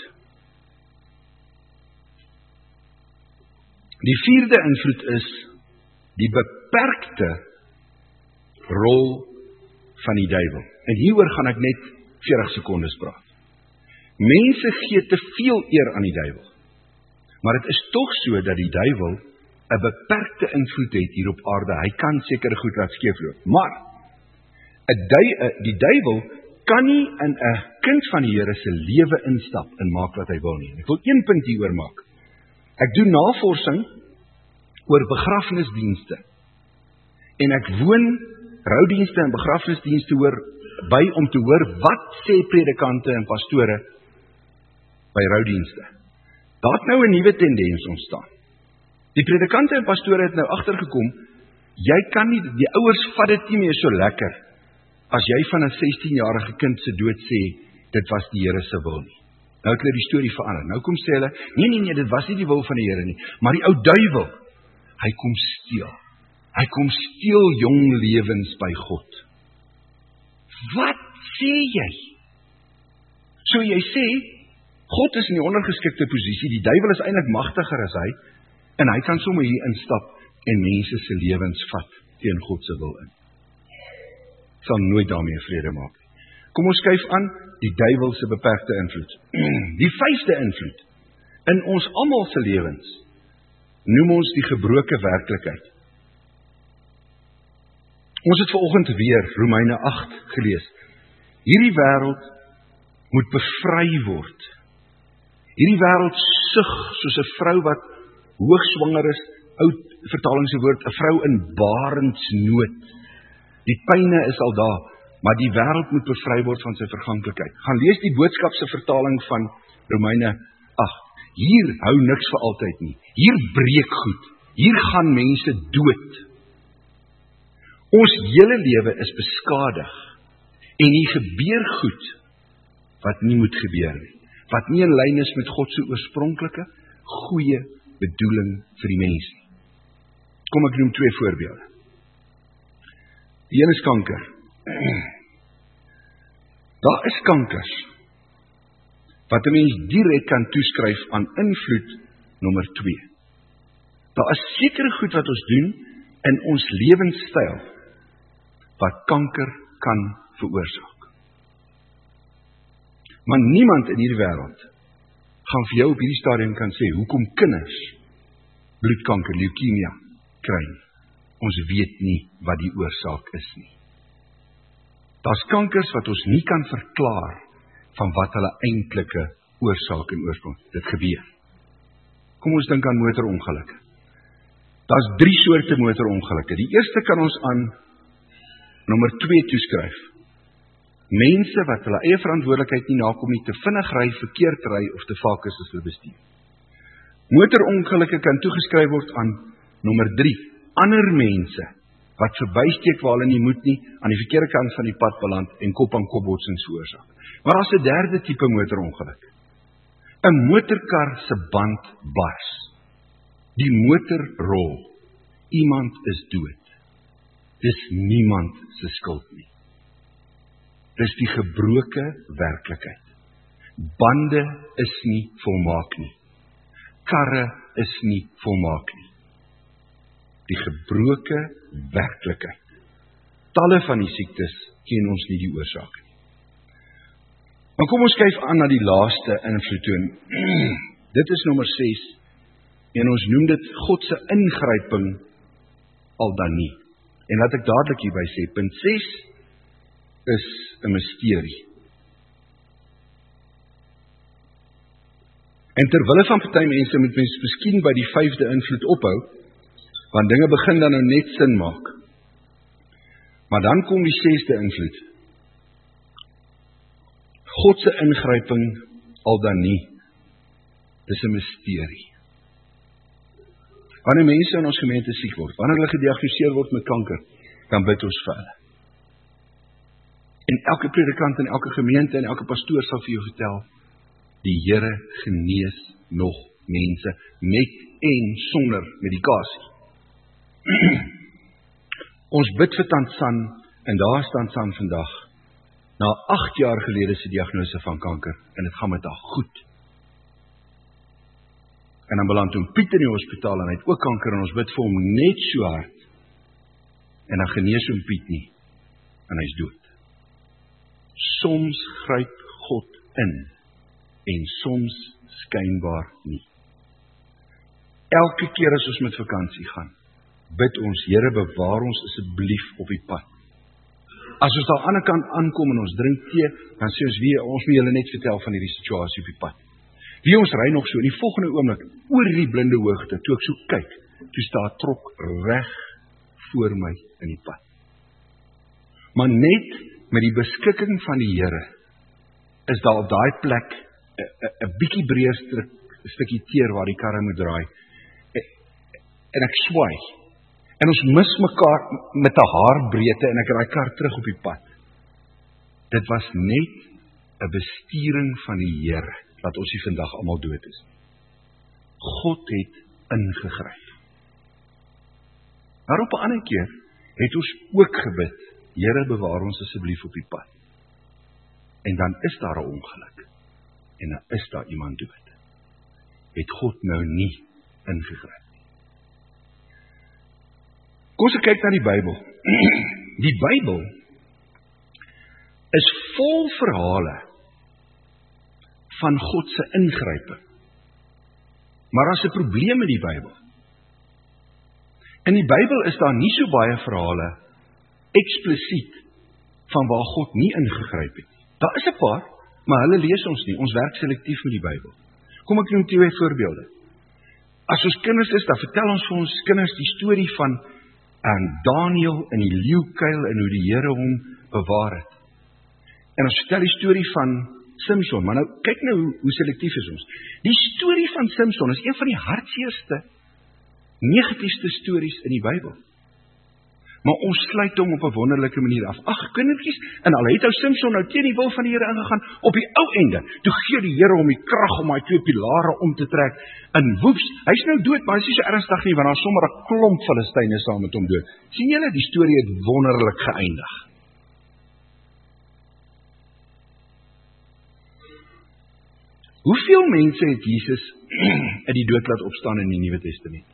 Die vierde invloed is die beperkte rol van die duiwel. En hieroor gaan ek net veertig sekondes praat. Mense gee te veel eer aan die duiwel. Maar dit is tog so dat die duiwel 'n beperkte invloed het hier op aarde. Hy kan sekere goed laat skeefloop. Maar 'n die duiwel kan nie in 'n kind van die Here se lewe instap en maak wat hy wil nie. Ek wil een punt hieroor maak. Ek doen navorsing oor begrafnisdienste. En ek woon roudienste en begrafnisdienste hoor by om te hoor wat sê predikante en pastore by roudienste. Daar het nou 'n nuwe tendens ontstaan. Die predikante en pastore het nou agtergekom, jy kan nie, die ouers vat dit nie meer so lekker, as jy van 'n sestienjarige kind se dood sê, dit was die Here se wil nie. Nou het hulle die storie verander. Nou kom sê hulle, nee, nee, nee, dit was nie die wil van die Here nie, maar die ou duiwel, hy kom steel. Hy kom steel jong lewens by God. Wat sê jy? So jy sê, God is in die ondergeskikte posisie, die duiwel is eintlik magtiger as hy, en hy kan sommer hier instap en mense se lewens vat teen God se wil in. Sal nooit daarmee vrede maak. Kom ons skuif aan die duiwel se beperkte invloed. Die vyfde invloed in ons almal se lewens noem ons die gebroke werklikheid. Ons het vanoggend weer Romeine agt gelees. Hierdie wêreld moet bevry word. Hierdie wêreld sug soos 'n vrou wat hoogswanger is, oud vertaling se woord, 'n vrou in barendsnood. Die pyne is al daar, maar die wêreld moet bevry word van sy verganklikheid. Gaan lees die boodskap se vertaling van Romeine agt. Hier hou niks vir altyd nie. Hier breek goed. Hier gaan mense dood. Ons hele lewe is beskadig en hier gebeur goed wat nie moet gebeur nie. Wat nie in lyn is met God se oorspronklike goeie bedoeling vir die mens nie. Kom ek noem twee voorbeelde. Die een is kanker. Daar is kankers wat 'n mens direk kan toeskryf aan invloed nommer twee. Daar is sekere goed wat ons doen in ons lewenstyl wat kanker kan veroorsaak. Maar niemand in hierdie wêreld gaan vir jou op hierdie stadium kan sê hoekom kinders bloedkanker, leukemia kry nie. Ons weet nie wat die oorsaak is nie. Daar's kankers wat ons nie kan verklaar van wat hulle eintlike oorsaak en oorsprong. Dit gebeur. Kom ons dink aan motorongelukke. Daar's drie soorte motorongelukke. Die eerste kan ons aan nommer twee toeskryf. Mense wat hulle eie verantwoordelikheid nie nakom nie, te vinnig ry, verkeerd ry of te vaak is as hulle bestuur. Motorongelukke kan toegeskryf word aan nommer drie. Ander mense wat verbysteek waar hulle nie moet nie, aan die verkeerde kant van die pad beland en kop aan kop botsings veroorsaak. Maar daar's 'n derde tipe motorongeluk. 'n Motorkar se band bars. Die motor rol. Iemand is dood. Dis niemand se skuld nie. Dis die gebroke werklikheid. Bande is nie volmaak nie. Karre is nie volmaak nie. die gebroke werklikheid. Talle van die siektes ken ons nie die oorsaak nie. Maar kom ons kyk aan na die laaste invloed toe. Dit is nommer ses, en ons noem dit God se ingryping al dan nie. En laat ek dadelik hierby sê, punt ses is 'n misterie. En terwille van party mense moet mens miskien by die vyfde invloed ophou, want dinge begin dan nou net sin maak. Maar dan kom die sesde invloed. God se ingryping al dan nie. Dis 'n misterie. Wanneer mense in ons gemeente siek word, wanneer hulle gediagnoseer word met kanker, dan bid ons vir hulle. En elke predikant in elke gemeente en elke pastoor sal vir jou vertel, die Here genees nog mense met en sonder medikasie. Ons bid vir Tant San, en daar is Tant San vandag, na agt jaar gelede se diagnose van kanker, en dit gaan met haar goed. En dan beland hom Piet in die hospitaal, en hy het ook kanker, en ons bid vir hom net so hard, en dan genees hom Piet nie, en hy is dood. Soms gryp God in, en soms skynbaar nie. Elke keer as ons met vakansie gaan, bid ons, Here, bewaar ons asseblief op die pad. As ons daar aan die ander kant aankom en ons drink tee, dan sê ons weer, ons moet julle net vertel van hierdie situasie op die pad. Wie ons ry nog so, in die volgende oomblik, oor die blinde hoogte, toe ek so kyk, toe staan 'n trok reg voor my in die pad. Maar net met die beskikking van die Here, is daar op daai plek 'n bietjie breër stukkie teer waar die karre moet draai. En ek swaai. En ons mis mekaar met 'n haarbreedte en ek raai kar terug op die pad. Dit was net 'n bestuuring van die Here, dat ons hier vandag almal dood is. God het ingegryp. Maar op 'n ander keer het ons ook gebid, Here, bewaar ons asseblief op die pad. En dan is daar 'n ongeluk. En dan is daar iemand dood. Het God nou nie ingegryp? Kom ons kyk na die Bybel. Die Bybel is vol verhale van God se ingryping. Maar daar's 'n probleem met die Bybel. In die Bybel is daar nie so baie verhale eksplisiet van waar God nie ingegryp het. Daar is 'n paar, maar hulle lees ons nie. Ons werk selektief met die Bybel. Kom ek noem twee voorbeelde. As ons kinders is, dan vertel ons vir ons kinders die storie van en Daniël in die leeukuil en hoe die Here hom bewaar het. En ons vertel die storie van Samson, maar nou kyk nou hoe, hoe selektief is ons. Die storie van Samson is een van die hartseerste, negatiefste stories in die Bybel. Maar ons sluit hom op 'n wonderlike manier af. Ag, kindertjies, en al het ou Samson nou teen die wil van die Here ingegaan, op die ou einde, toe gee die Here hom die krag om daai twee pilare om te trek, en woeps, hy's nou dood, maar hy is nie so ernstig nie, want daar sommer 'n klomp Filistyne saam met hom dood. Sien julle, die storie het wonderlik geëindig. Hoeveel mense het Jesus uit die dood laat opstaan in die Nuwe Testament?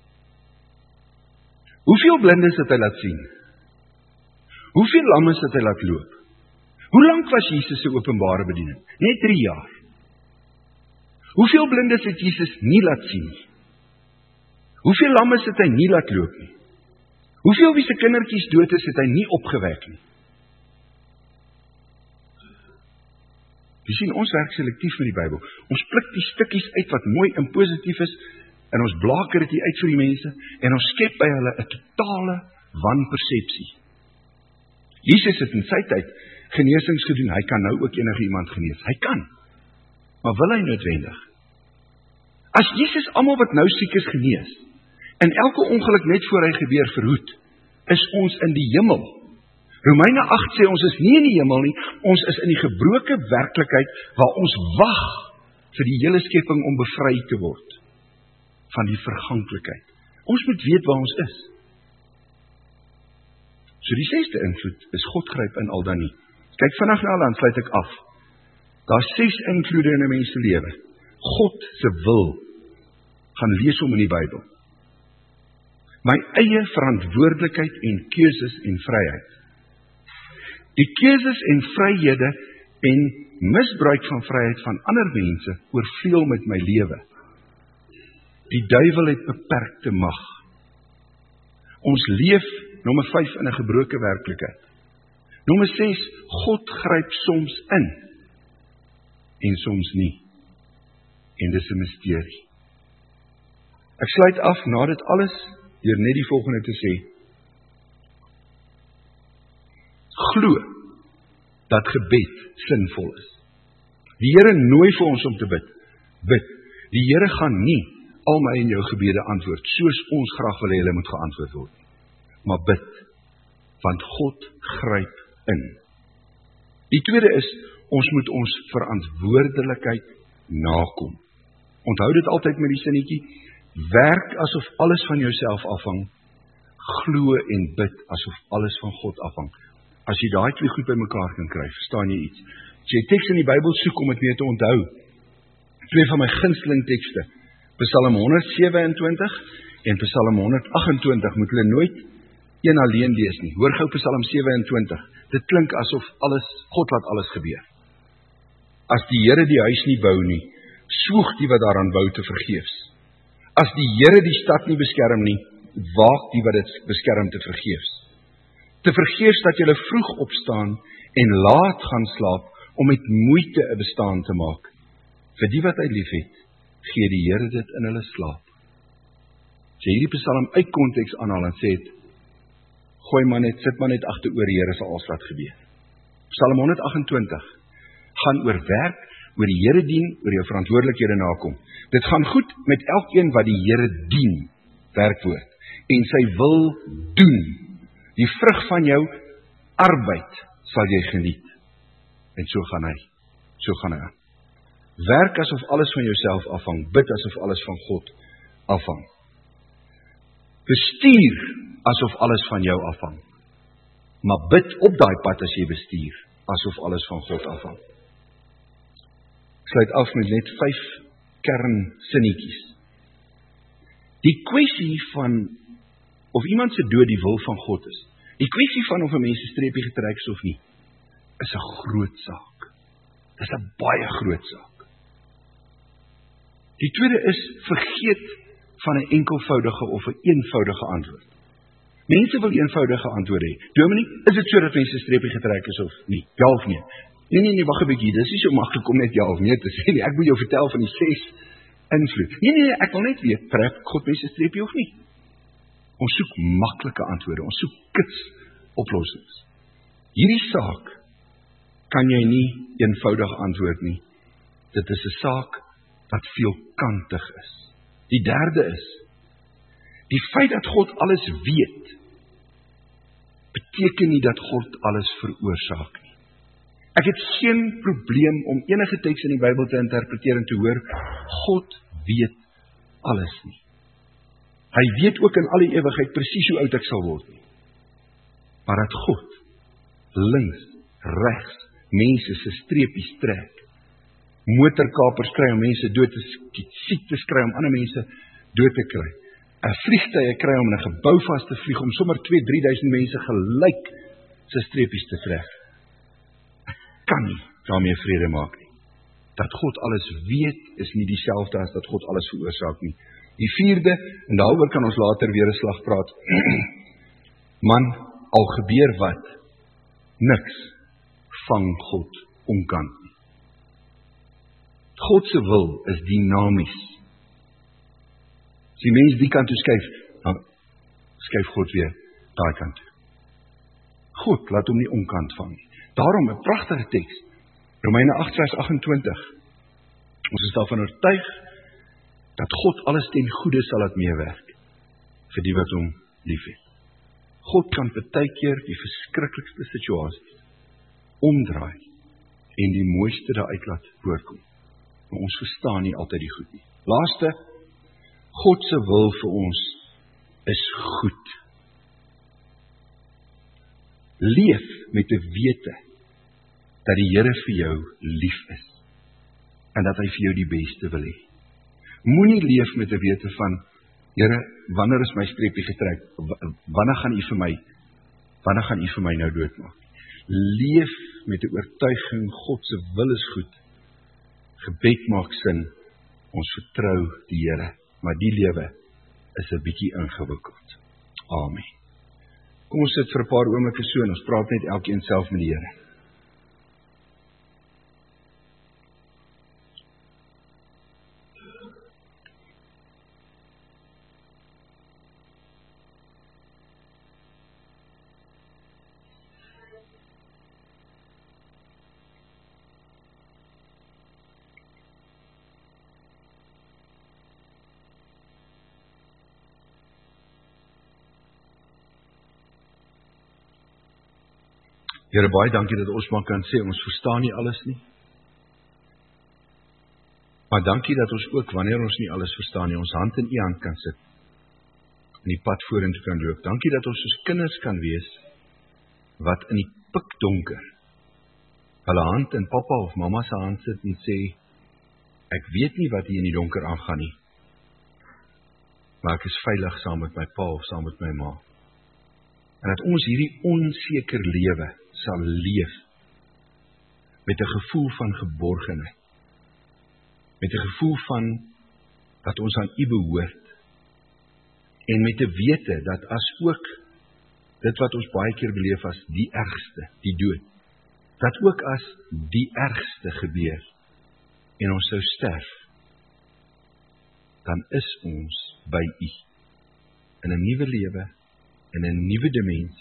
Hoeveel blindes het hy laat sien? Hoeveel lammes het hy laat loop? Hoe lank was Jesus se openbare bediening? Net drie jaar. Hoeveel blindes het Jesus nie laat sien nie? Hoeveel lammes het hy nie laat loop nie? Hoeveel wie se kindertjies dood is, het hy nie opgewek nie? Jy sien, ons werk selektief met die Bybel. Ons pluk die stukkies uit wat mooi en positief is, en ons blaker dit uit vir die mense, en ons skep by hulle 'n totale wanpersepsie. Jesus het in sy tyd genesings gedoen, hy kan nou ook enige iemand genees. Hy kan, maar wil hy noodwendig? As Jesus almal wat nou siek is genees, en elke ongeluk net voor hy gebeur verhoed, is ons in die hemel. Romeine agt sê ons is nie in die hemel nie, ons is in die gebroke werklikheid waar ons wag vir die hele skepping om bevry te word van die verganklikheid. Ons moet weet waar ons is. So die sesde invloed is God gryp in al dan nie. Kyk vinnig na dan sluit ek af. Daar's ses invloede in 'n mens se lewe. God se wil gaan lees hom in die Bybel. my eie verantwoordelikheid en keuses en vryheid. Die keuses en vryhede en misbruik van vryheid van ander mense oorvleuel met my lewe. Die duiwel het beperkte mag. Ons leef, nommer vyf, in 'n gebroke werklikheid. Nommer ses, God gryp soms in en soms nie. En dis 'n misterie. Ek sluit af na dit alles deur net die volgende te sê. Glo dat gebed sinvol is. Die Here nooi vir ons om te bid. Bid. Die Here gaan nie al my en jou gebede antwoord, soos ons graag wil hê hulle moet geantwoord word. Maar bid, want God gryp in. Die tweede is, ons moet ons verantwoordelikheid nakom. Onthou dit altyd met die sinnetjie, werk asof alles van jouself afhang, glo en bid asof alles van God afhang. As jy daai twee goed bymekaar kan kry, verstaan jy iets. As jy teks in die Bybel soek om dit weer te onthou, twee van my gunsteling tekste, Psalm honderd sewe en twintig en Psalm honderd agt en twintig, moet hulle nooit een alleen lees nie. Hoor gou Psalm sewe en twintig. Dit klink asof alles, God laat alles gebeur. As die Here die huis nie bou nie, swoeg die wat daaraan bou te vergeefs. As die Here die stad nie beskerm nie, waag die wat dit beskerm te vergeefs. Te vergeefs dat julle vroeg opstaan en laat gaan slaap om met moeite 'n bestaan te maak. Vir die wat hy liefhet, gee die Here dit in hulle slaap. As jy hierdie Psalm uit konteks aanhaal en sê het, gooi maar net, sit maar net agteroor, die Here sal alles laat gebeur. Psalm honderd agt en twintig gaan oor werk, oor die Here dien, oor jou verantwoordelikhede nakom. Dit gaan goed met elkeen wat die Here dien, werkwoord, en sy wil doen. Die vrug van jou arbeid sal jy geniet. En so gaan hy, so gaan hy aan. Werk asof alles van jouself afhang, bid asof alles van God afhang. Bestuur asof alles van jou afhang. Maar bid op daai pad as jy bestuur, asof alles van God afhang. Ek sluit af met net vyf kernsinnetjies. Die kwessie van of iemand se dood die wil van God is, die kwessie van of 'n mens 'n streepie getrek is of nie, is 'n groot saak. Dis 'n baie groot saak. Die tweede is, vergeet van 'n enkelvoudige of 'n eenvoudige antwoord. Mense wil eenvoudige antwoorde hê. Dominee, is dit so dat mense 'n streepie getrek is of nie? Ja of nee? Nee, nee, nee, wag 'n bietjie, dis nie so maklik om net ja of nee te sê nie. Ek moet jou vertel van die ses invloed. Nee, nee, nee, ek wil net weet, trek God mense 'n streepie of nie? Ons soek maklike antwoorde, ons soek kits oplossings. Hierdie saak kan jy nie eenvoudig antwoord nie. Dit is 'n saak wat veelkantig is. Die derde is, die feit dat God alles weet, beteken nie dat God alles veroorsaak nie. Ek het geen probleem om enige teks in die Bybel te interpreteer en te hoor, God weet alles nie. Hy weet ook in alle ewigheid presies hoe oud ek sal word nie. Maar dat God links, regs, mense se streepies trek, motorkapers kry om mense dood te skiet, siektes kry om ander mense dood te kry, 'n vliegtuie kry om in 'n gebou vas te vlieg, om sommer twee drie duisend mense gelyk se streepies te trek. Ek kan nie daarmee vrede maak nie. Dat God alles weet, is nie dieselfde as dat God alles veroorsaak nie. Die vierde, en daaroor kan ons later weer 'n slag praat, man, al gebeur wat, niks vang God onkant nie. God se wil is dinamies. As die mens die kant toe skuif, dan skuif God weer daai kant toe. God laat hom nie onkant vang nie. Daarom 'n pragtige teks, Romeine agt vers agt en twintig. Ons is daarvan oortuig dat God alles ten goeie sal laat meewerk vir die wat hom liefhet. God kan partykeer die verskriklikste situasies omdraai en die mooiste daaruit laat voorkom. Maar ons verstaan nie altyd die goed nie. Laaste, God se wil vir ons is goed. Leef met 'n wete dat die Here vir jou lief is en dat hy vir jou die beste wil hê. Moenie leef met 'n wete van, Here, wanneer is my streepie getrek? Wanneer gaan U vir my, wanneer gaan U vir my nou doodmaak? Leef met die oortuiging, God se wil is goed. Gebed maak sin, ons vertrou die Here, maar die lewe is 'n bietjie ingewikkeld. Amen. Kom ons sit vir 'n paar oomblikke so en ons praat net elkeen self met die Here. Here, baie dankie dat ons maar kan sê, ons verstaan nie alles nie. Maar dankie dat ons ook, wanneer ons nie alles verstaan nie, ons hand in U hand kan sit. En die pad vorentoe kan loop. Dankie dat ons soos kinders kan wees, wat in die pikdonker, hulle hand in pappa of mamma se hand sit en sê, ek weet nie wat hier in die donker aangaan nie, maar ek is veilig saam met my pa of saam met my ma. En dat ons hierdie onseker lewe sal leef met 'n gevoel van geborgenheid, met 'n gevoel van dat ons aan U behoort, en met 'n wete dat as ook dit wat ons baie keer beleef as die ergste, die dood, dat ook as die ergste gebeur en ons sou sterf, dan is ons by U in 'n nuwe lewe, in 'n nuwe dimensie.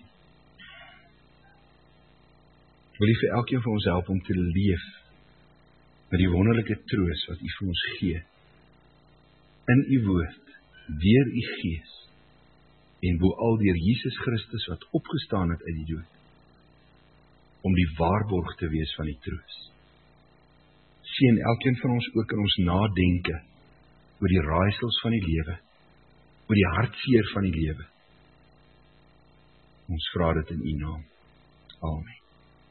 Wil U vir elkeen van ons help om te leef met die wonderlike troos wat U vir ons gee, in U woord, deur U Gees, en boal deur Jesus Christus wat opgestaan het uit die dood, om die waarborg te wees van die troos. Seën elkeen van ons ook in ons nadenke oor die raaisels van die lewe, oor die hartseer van die lewe. Ons vra dit in U naam. Amen.